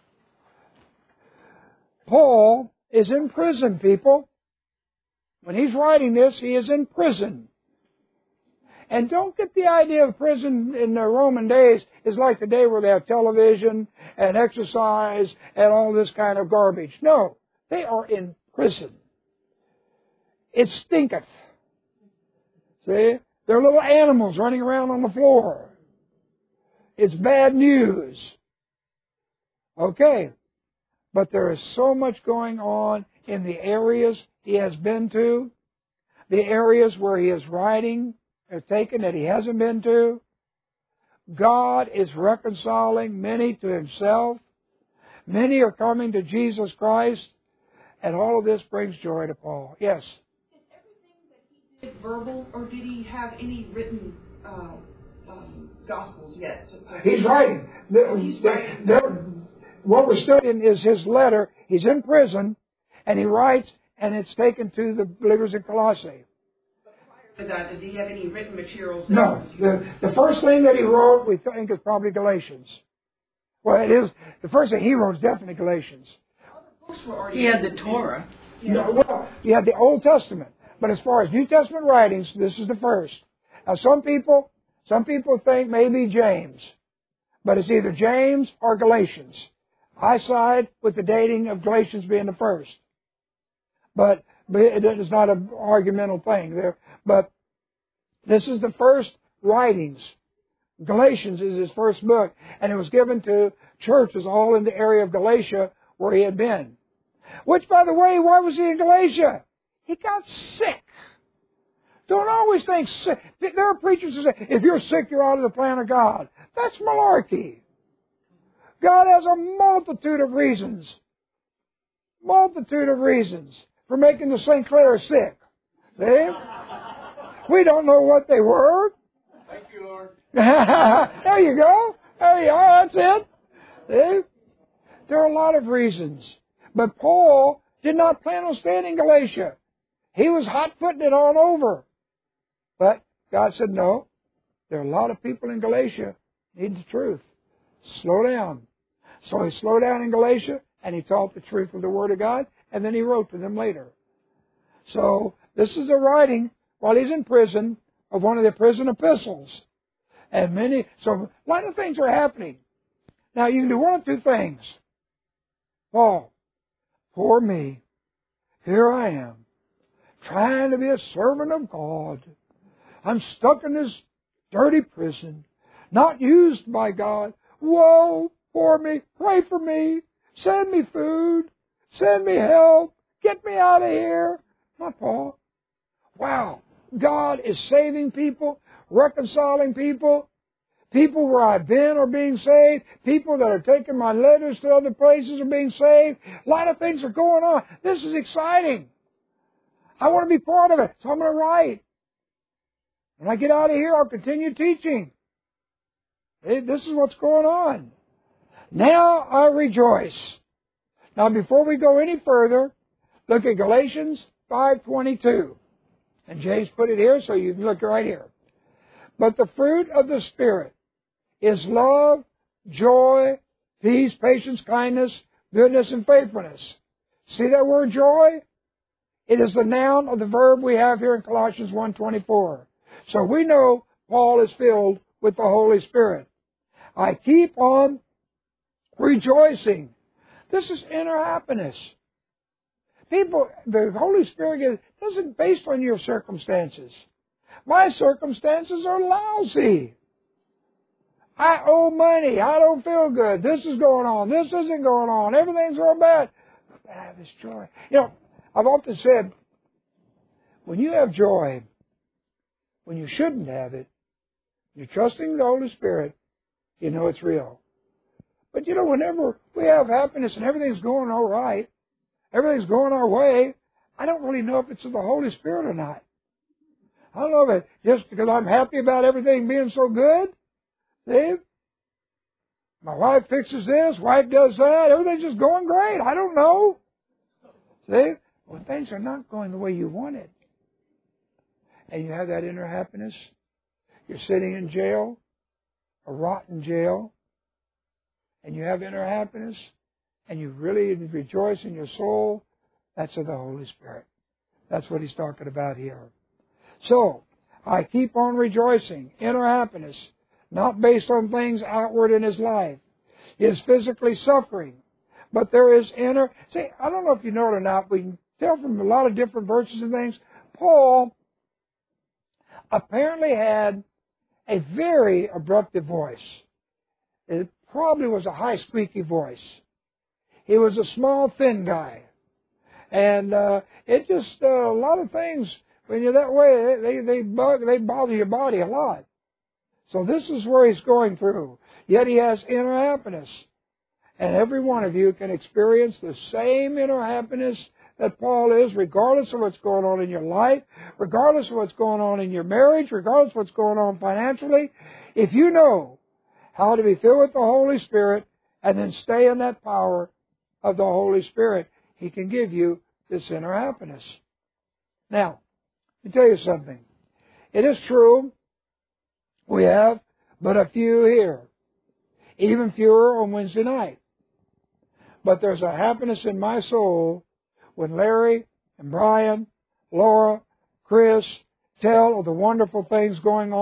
Paul is in prison, people. When he's writing this, he is in prison. And don't get the idea of prison in the Roman days is like today where they have television and exercise and all this kind of garbage. No, they are in prison. It stinketh. See? They're little animals running around on the floor. It's bad news. Okay. But there is so much going on in the areas he has been to, the areas where he is writing or taken that he hasn't been to. God is reconciling many to Himself. Many are coming to Jesus Christ. And all of this brings joy to Paul. Yes? Is everything that he did verbal, or did he have any written Gospels yet? He's writing. What we're studying is his letter. He's in prison, and he writes, and it's taken to the believers in Colossae. But prior to that, did he have any written materials? No. The first thing that he wrote, we think, is probably Galatians. Well, it is. The first thing he wrote is definitely Galatians. He had the Torah. No, well, you had the Old Testament. But as far as New Testament writings, this is the first. Now, some people Some people think maybe James, but it's either James or Galatians. I side with the dating of Galatians being the first. But it's not an argumental thing there. But this is the first writings. Galatians is his first book, and it was given to churches all in the area of Galatia where he had been. Which, by the way, why was he in Galatia? He got sick. Don't always think sick. There are preachers who say, if you're sick, you're out of the plan of God. That's malarkey. God has a multitude of reasons for making the St. Clair sick. See? We don't know what they were. Thank you, Lord. There you go. There you are. That's it. See? There are a lot of reasons. But Paul did not plan on staying in Galatia. He was hot-footing it all over. But God said, no, there are a lot of people in Galatia who need the truth. Slow down. So he slowed down in Galatia, and he taught the truth of the Word of God, and then he wrote to them later. So this is a writing while he's in prison of one of the prison epistles. And so a lot of things are happening. Now you can do one of two things. Paul, poor me, here I am, trying to be a servant of God. I'm stuck in this dirty prison, not used by God. Woe, poor me, pray for me, send me food, send me help, get me out of here. Not Paul. Wow, God is saving people, reconciling people. People where I've been are being saved. People that are taking my letters to other places are being saved. A lot of things are going on. This is exciting. I want to be part of it, so I'm going to write. When I get out of here, I'll continue teaching. This is what's going on. Now I rejoice. Now before we go any further, look at Galatians 5:22. And James put it here, so you can look right here. But the fruit of the Spirit is love, joy, peace, patience, kindness, goodness, and faithfulness. See that word joy? It is the noun of the verb we have here in Colossians 1:24. So we know Paul is filled with the Holy Spirit. I keep on rejoicing. This is inner happiness. People, the Holy Spirit isn't based on your circumstances. My circumstances are lousy. I owe money. I don't feel good. This is going on. This isn't going on. Everything's going bad. But I have this joy. You know, I've often said, when you have joy, when you shouldn't have it, you're trusting the Holy Spirit, you know it's real. But you know, whenever we have happiness and everything's going all right, everything's going our way, I don't really know if it's of the Holy Spirit or not. I don't know if it's just because I'm happy about everything being so good. See? My wife fixes this, wife does that, everything's just going great. I don't know. See? When things are not going the way you want it, and you have that inner happiness, you're sitting in jail, a rotten jail, and you have inner happiness, and you really rejoice in your soul, that's of the Holy Spirit. That's what he's talking about here. So, I keep on rejoicing, inner happiness, not based on things outward in his life. He is physically suffering, but there is inner... See, I don't know if you know it or not, we can tell from a lot of different verses and things, Paul apparently had a very abruptive voice. It probably was a high, squeaky voice. He was a small, thin guy. And it just, a lot of things, when you're that way, they bother your body a lot. So this is where he's going through. Yet he has inner happiness. And every one of you can experience the same inner happiness that Paul is, regardless of what's going on in your life, regardless of what's going on in your marriage, regardless of what's going on financially. If you know how to be filled with the Holy Spirit and then stay in that power of the Holy Spirit, he can give you this inner happiness. Now, let me tell you something. It is true, we have but a few here, even fewer on Wednesday night. But there's a happiness in my soul when Larry and Brian, Laura, Chris tell of the wonderful things going on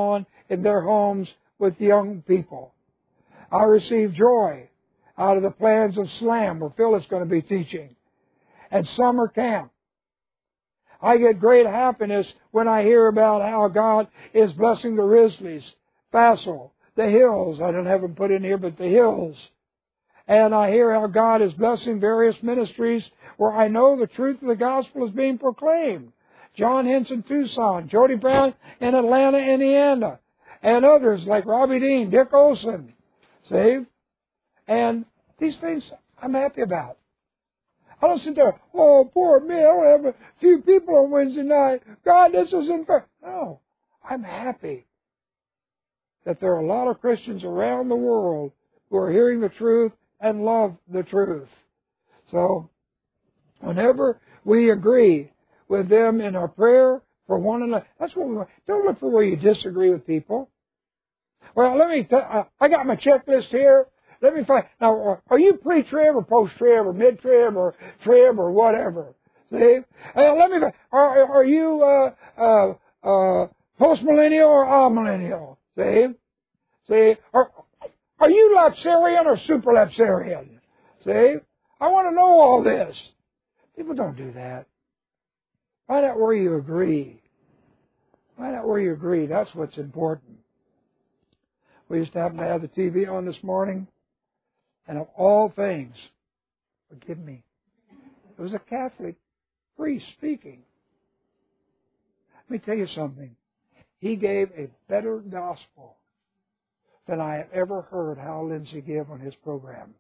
in their homes with young people. I receive joy out of the plans of SLAM, where Phil is going to be teaching, and summer camp. I get great happiness when I hear about how God is blessing the Risleys, Fassel, the Hills. I don't have them put in here, but the Hills. And I hear how God is blessing various ministries where I know the truth of the gospel is being proclaimed. John Henson, Tucson, Jody Brown in Atlanta, Indiana, and others like Robbie Dean, Dick Olson, saved. And these things I'm happy about. I don't sit there, oh, poor me, I don't have a few people on Wednesday night. God, this isn't fair. No, I'm happy that there are a lot of Christians around the world who are hearing the truth and love the truth. So, whenever we agree with them in our prayer for one another, that's what we want. Don't look for where you disagree with people. Well, I got my checklist here. Let me find. Now, are you pre-trib or post-trib or mid-trib or trib or whatever? See? Let me find. Are you post-millennial or amillennial? See? Are you lapsarian or super-lapsarian? See? I want to know all this. People don't do that. Find out where you agree. Find out where you agree. That's what's important. We just happened to have the TV on this morning. And of all things, forgive me, it was a Catholic priest speaking. Let me tell you something. He gave a better gospel than I have ever heard Hal Lindsey give on his program.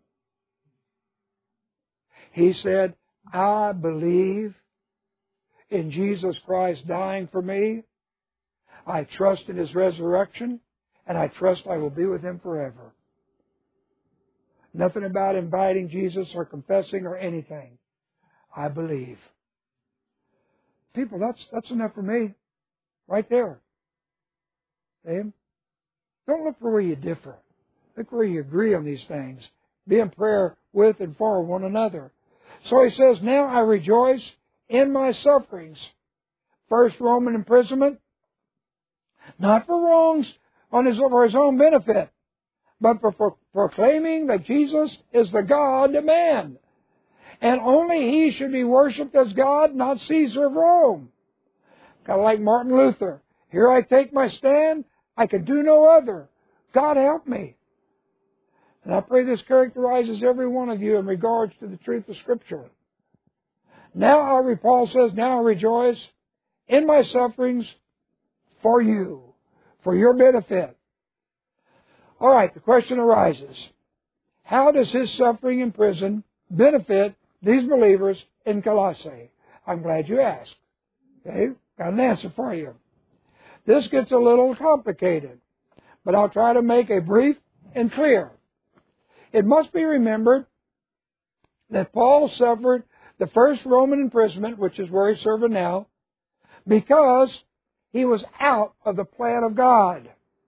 He said, I believe in Jesus Christ dying for me. I trust in His resurrection, and I trust I will be with Him forever. Nothing about inviting Jesus or confessing or anything. I believe. People, that's enough for me. Right there. See? Don't look for where you differ. Look where you agree on these things. Be in prayer with and for one another. So he says, now I rejoice in my sufferings. First, Roman imprisonment. Not for wrongs for his own benefit, but for proclaiming that Jesus is the God-man. And only He should be worshipped as God, not Caesar of Rome. Kind of like Martin Luther. Here I take my stand. I can do no other. God help me. And I pray this characterizes every one of you in regards to the truth of Scripture. Paul says, now I rejoice in my sufferings for you, for your benefit. All right, the question arises. How does his suffering in prison benefit these believers in Colossae? I'm glad you asked. Okay, got an answer for you. This gets a little complicated, but I'll try to make it brief and clear. It must be remembered that Paul suffered the first Roman imprisonment, which is where he's serving now, because he was out of the plan of God.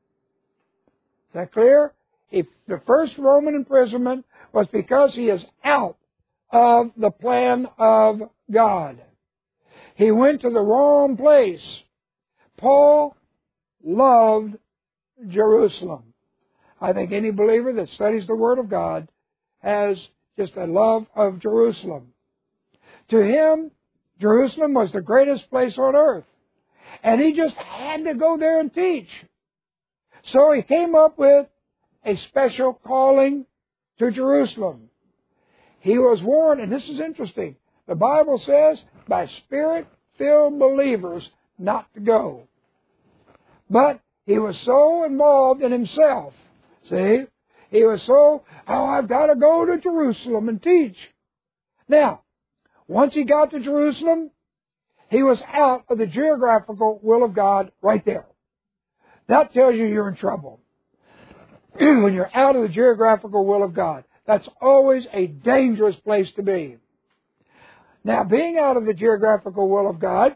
Is that clear? If the first Roman imprisonment was because he is out of the plan of God. He went to the wrong place. Paul loved Jerusalem. I think any believer that studies the Word of God has just a love of Jerusalem. To him, Jerusalem was the greatest place on earth. And he just had to go there and teach. So he came up with a special calling to Jerusalem. He was warned, and this is interesting, the Bible says, by Spirit-filled believers not to go. But he was so involved in himself, see? He was so, I've got to go to Jerusalem and teach. Now, once he got to Jerusalem, he was out of the geographical will of God right there. That tells you you're in trouble. When you're out of the geographical will of God. That's always a dangerous place to be. Now, being out of the geographical will of God,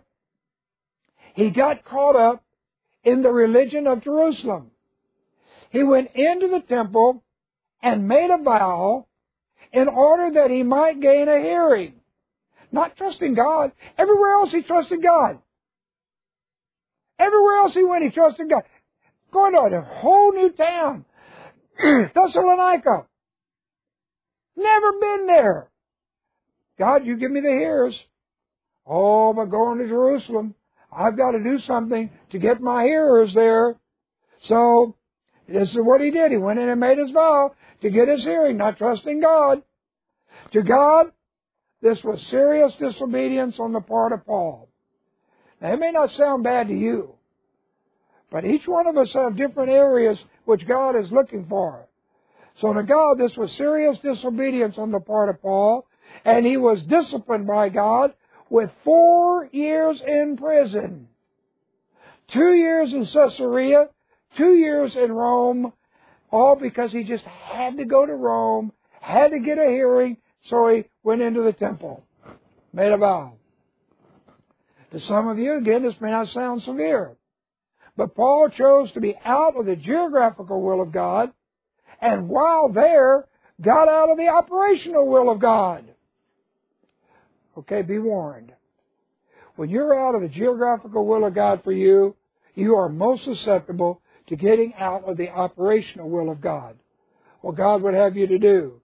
he got caught up in the religion of Jerusalem. He went into the temple and made a vow in order that he might gain a hearing. Not trusting God. Everywhere else he trusted God. Everywhere else he went, he trusted God. Going to a whole new town. Thessalonica. Never been there. God, you give me the hearers. Oh, but going to Jerusalem, I've got to do something to get my hearers there. So, this is what he did. He went in and made his vow to get his hearing, not trusting God. To God, this was serious disobedience on the part of Paul. Now, it may not sound bad to you, but each one of us have different areas which God is looking for. So to God, this was serious disobedience on the part of Paul, and he was disciplined by God with 4 years in prison. 2 years in Caesarea, 2 years in Rome, all because he just had to go to Rome, had to get a hearing, so he went into the temple, made a vow. To some of you, again, this may not sound severe, but Paul chose to be out of the geographical will of God, and while there, got out of the operational will of God. Okay, be warned. When you're out of the geographical will of God for you, you are most susceptible to getting out of the operational will of God. What God would have you to do.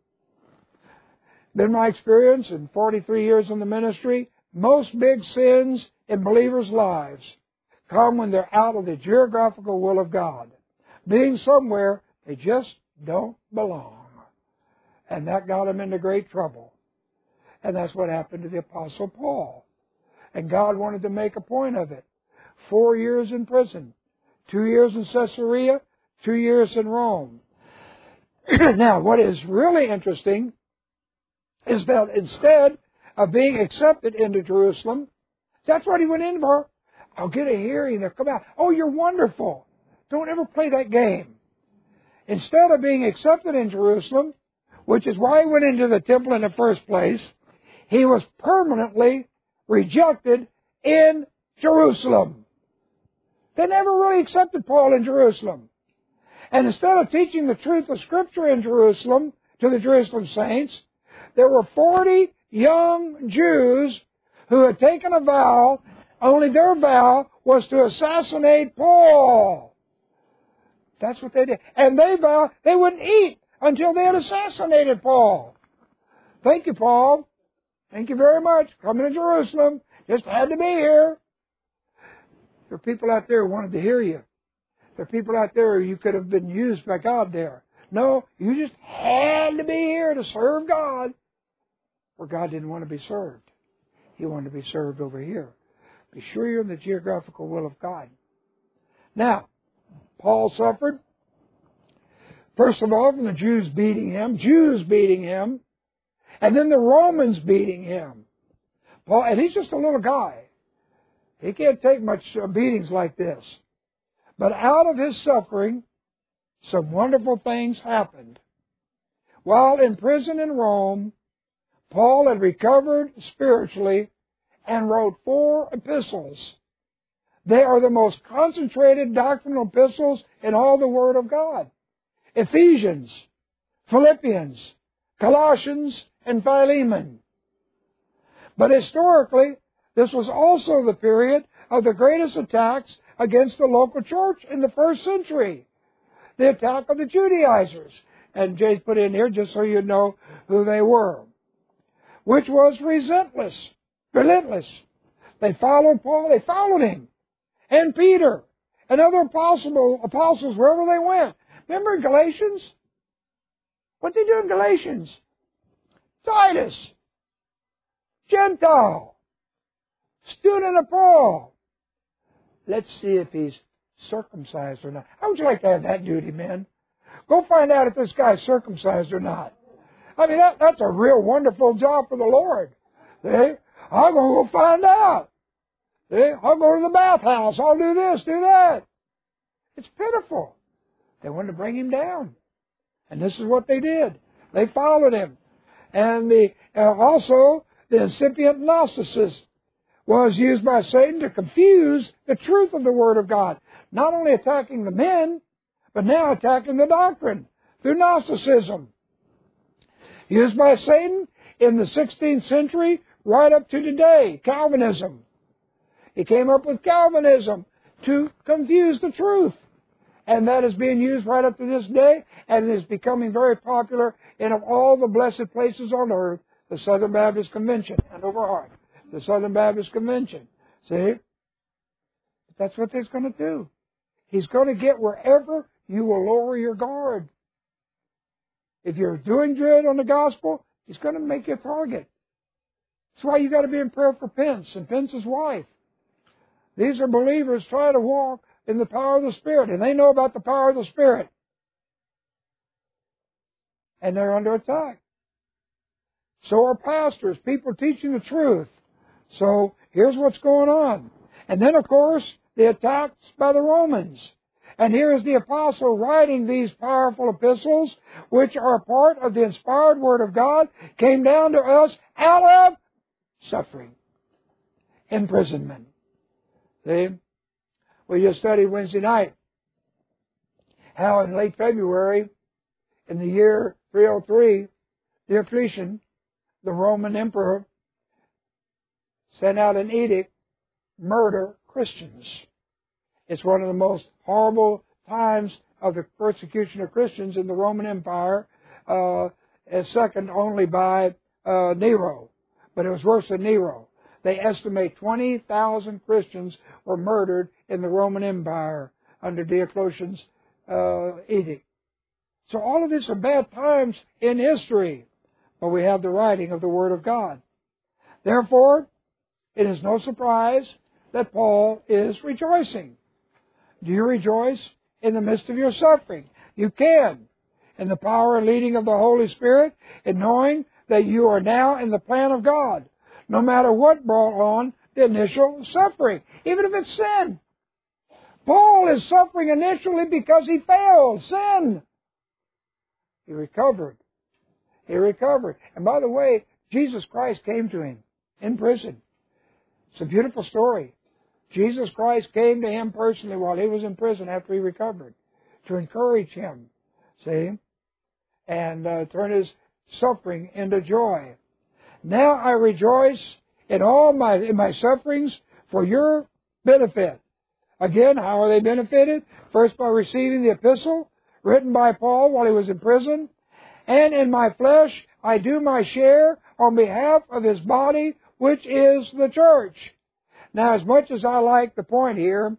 Been my experience in 43 years in the ministry, most big sins in believers' lives come when they're out of the geographical will of God. Being somewhere they just don't belong. And that got them into great trouble. And that's what happened to the Apostle Paul. And God wanted to make a point of it. 4 years in prison. 2 years in Caesarea. 2 years in Rome. Now, what is really interesting is that instead of being accepted into Jerusalem, that's what he went in for. I'll get a hearing. They'll come out. Oh, you're wonderful. Don't ever play that game. Instead of being accepted in Jerusalem, which is why he went into the temple in the first place, he was permanently rejected in Jerusalem. They never really accepted Paul in Jerusalem. And instead of teaching the truth of Scripture in Jerusalem to the Jerusalem saints, there were 40 young Jews who had taken a vow, only their vow was to assassinate Paul. That's what they did. And they vowed they wouldn't eat until they had assassinated Paul. Thank you, Paul. Thank you very much. Coming to Jerusalem. Just had to be here. There are people out there who wanted to hear you. There are people out there you could have been used by God there. No, you just had to be here to serve God. Where God didn't want to be served. He wanted to be served over here. Be sure you're in the geographical will of God. Now, Paul suffered, first of all, from the Jews beating him, and then the Romans beating him. Paul, and he's just a little guy. He can't take much beatings like this. But out of his suffering, some wonderful things happened. While in prison in Rome, Paul had recovered spiritually and wrote 4 epistles. They are the most concentrated doctrinal epistles in all the Word of God. Ephesians, Philippians, Colossians, and Philemon. But historically, this was also the period of the greatest attacks against the local church in the first century. The attack of the Judaizers. And Jay's put in here just so you know who they were. Which was relentless. They followed Paul, they followed him. And Peter, and other apostles wherever they went. Remember in Galatians? What did they do in Galatians? Titus, Gentile, student of Paul. Let's see if he's circumcised or not. How would you like to have that duty, men? Go find out if this guy's circumcised or not. I mean, that's a real wonderful job for the Lord. See? I'm going to go find out. See? I'll go to the bathhouse. I'll do this, do that. It's pitiful. They wanted to bring him down. And this is what they did. They followed him. And also, the incipient Gnosticism was used by Satan to confuse the truth of the Word of God. Not only attacking the men, but now attacking the doctrine through Gnosticism. Used by Satan in the 16th century right up to today, Calvinism. He came up with Calvinism to confuse the truth. And that is being used right up to this day, and it is becoming very popular in of all the blessed places on earth, the Southern Baptist Convention, and overheart, the Southern Baptist Convention. See? That's what he's going to do. He's going to get wherever you will lower your guard. If you're doing good on the gospel, he's going to make you a target. That's why you got to be in prayer for Pence and Pence's wife. These are believers trying to walk in the power of the Spirit, and they know about the power of the Spirit. And they're under attack. So are pastors, people teaching the truth. So here's what's going on. And then, of course, the attacks by the Romans. And here is the apostle writing these powerful epistles, which are part of the inspired Word of God, came down to us out of suffering, imprisonment. See? We just studied Wednesday night how in late February, in the year 303, Diocletian, the Roman emperor, sent out an edict, murder Christians. It's one of the most horrible times of the persecution of Christians in the Roman Empire, as second only by Nero. But it was worse than Nero. They estimate 20,000 Christians were murdered in the Roman Empire under Diocletian's edict. So all of this are bad times in history, but we have the writing of the Word of God. Therefore, it is no surprise that Paul is rejoicing. Do you rejoice in the midst of your suffering? You can. In the power and leading of the Holy Spirit, in knowing that you are now in the plan of God, no matter what brought on the initial suffering, even if it's sin. Paul is suffering initially because he failed, sin. He recovered. He recovered. And by the way, Jesus Christ came to him in prison. It's a beautiful story. Jesus Christ came to him personally while he was in prison after he recovered to encourage him, see, and turn his suffering into joy. Now I rejoice in all my sufferings for your benefit. Again, how are they benefited? First, by receiving the epistle written by Paul while he was in prison. And in my flesh I do my share on behalf of his body, which is the church. Now, as much as I like the point here,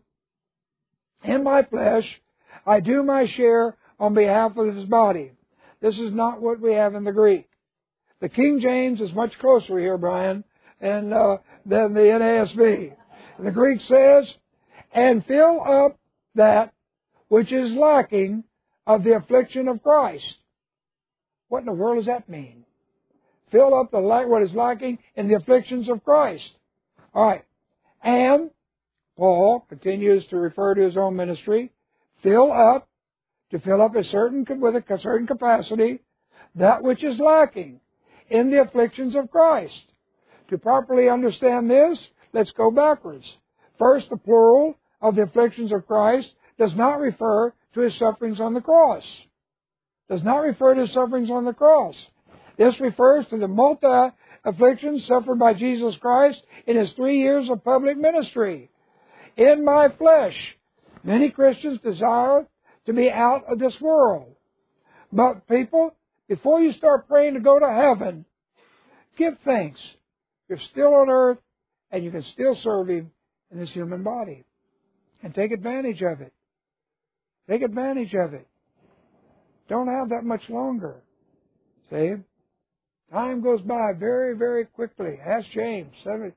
in my flesh I do my share on behalf of his body. This is not what we have in the Greek. The King James is much closer here, Brian, than the NASB. The Greek says, and fill up that which is lacking of the affliction of Christ. What in the world does that mean? Fill up what is lacking in the afflictions of Christ. All right. And Paul continues to refer to his own ministry. Fill up, to fill up with a certain capacity, that which is lacking in the afflictions of Christ. To properly understand this, let's go backwards. First, the plural of the afflictions of Christ does not refer to his sufferings on the cross. Does not refer to his sufferings on the cross. This refers to the multi-afflictions suffered by Jesus Christ in his 3 years of public ministry. In my flesh, many Christians desire to be out of this world. But people, before you start praying to go to heaven, give thanks. You're still on earth, and you can still serve him in this human body. And take advantage of it. Take advantage of it. Don't have that much longer. See? Time goes by very, very quickly. Ask James.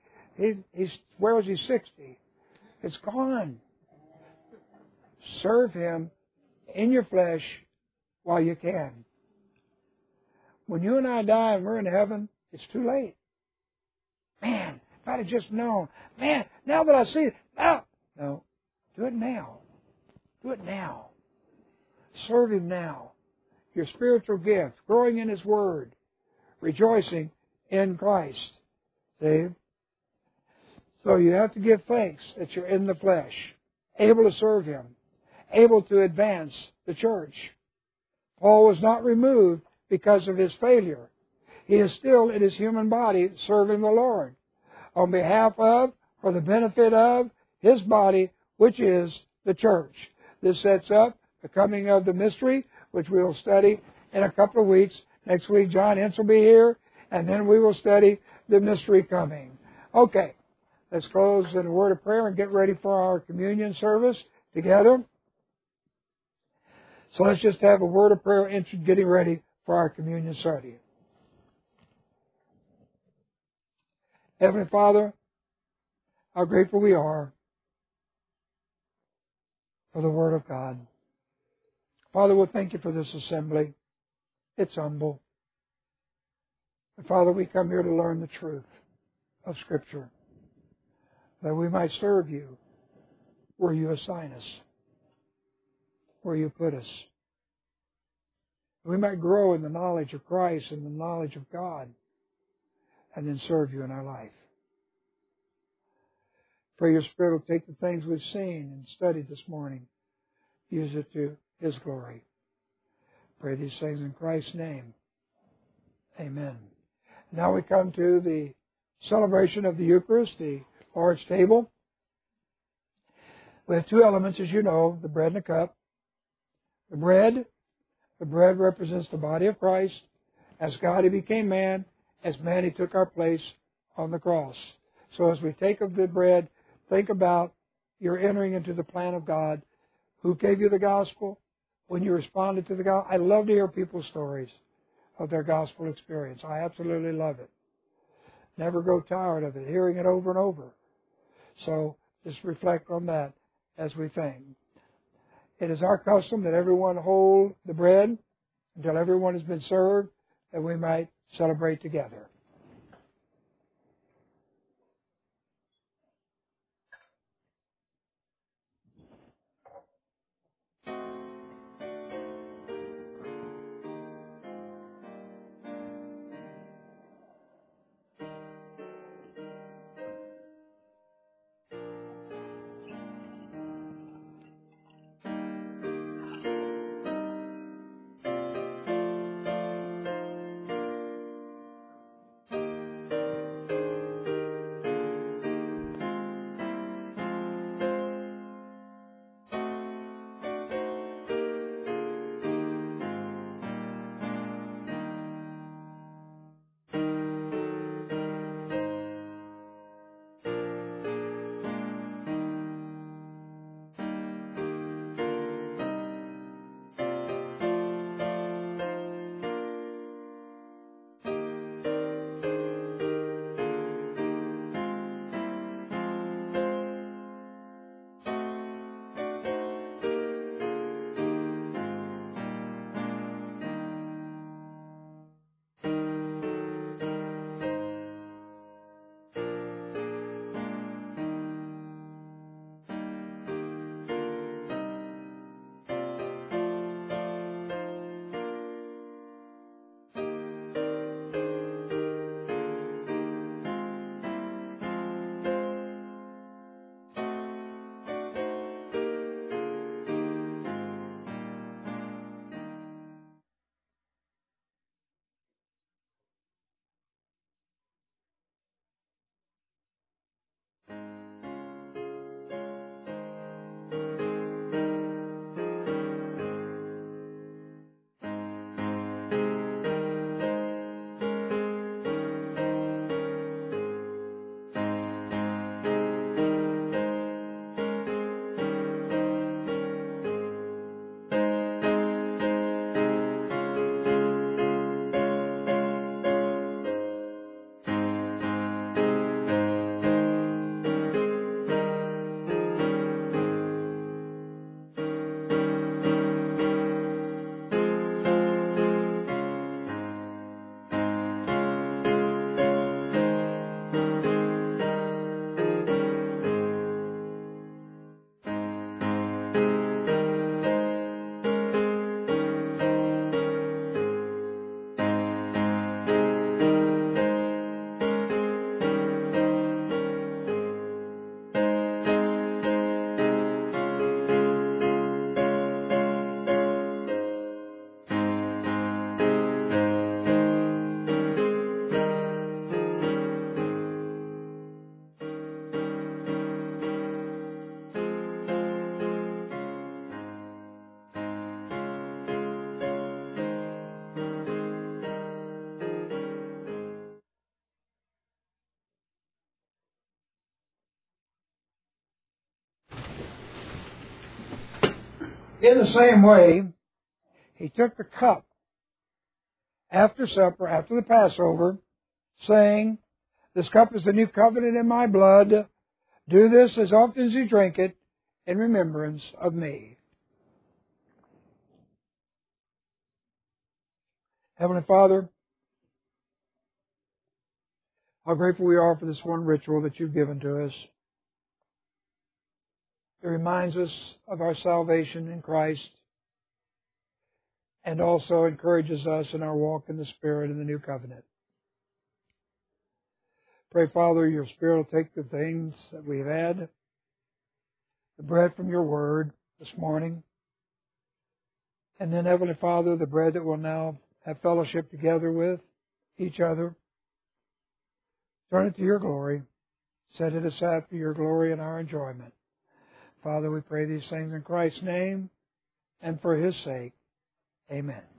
Where was he? 60. It's gone. Serve him in your flesh while you can. When you and I die and we're in heaven, it's too late. Man, if I'd have just known. Man, now that I see it. No. Do it now. Do it now. Serve him now. Your spiritual gift, growing in his word, rejoicing in Christ. See? So you have to give thanks that you're in the flesh, able to serve him, able to advance the church. Paul was not removed because of his failure. He is still in his human body serving the Lord on behalf of, for the benefit of, his body, which is the church. This sets up the coming of the mystery, which we will study in a couple of weeks. Next week, John Ince will be here, and then we will study the mystery coming. Okay, let's close in a word of prayer and get ready for our communion service together. So let's just have a word of prayer and getting ready for our communion study. Heavenly Father, how grateful we are for the Word of God. Father, we'll thank you for this assembly. It's humble. But Father, we come here to learn the truth of Scripture, that we might serve you where you assign us, where you put us. We might grow in the knowledge of Christ and the knowledge of God, and then serve you in our life. Pray your Spirit will take the things we've seen and studied this morning, use it to His glory. Pray these things in Christ's name. Amen. Now we come to the celebration of the Eucharist, the Lord's table. We have two elements, as you know, the bread and the cup. The bread represents the body of Christ. As God, He became man. As man, He took our place on the cross. So as we take of the bread, think about you're entering into the plan of God. Who gave you the gospel? When you responded to the gospel. I love to hear people's stories of their gospel experience. I absolutely love it. Never grow tired of it, hearing it over and over. So just reflect on that as we think. It is our custom that everyone hold the bread until everyone has been served, that we might celebrate together. In the same way, He took the cup after supper, after the Passover, saying, "This cup is the new covenant in my blood. Do this as often as you drink it in remembrance of me." Heavenly Father, how grateful we are for this one ritual that you've given to us. It reminds us of our salvation in Christ and also encourages us in our walk in the Spirit in the new covenant. Pray, Father, your Spirit will take the things that we've had, the bread from your word this morning, and then, Heavenly Father, the bread that we'll now have fellowship together with each other. Turn it to your glory. Set it aside for your glory and our enjoyment. Father, we pray these things in Christ's name and for His sake. Amen.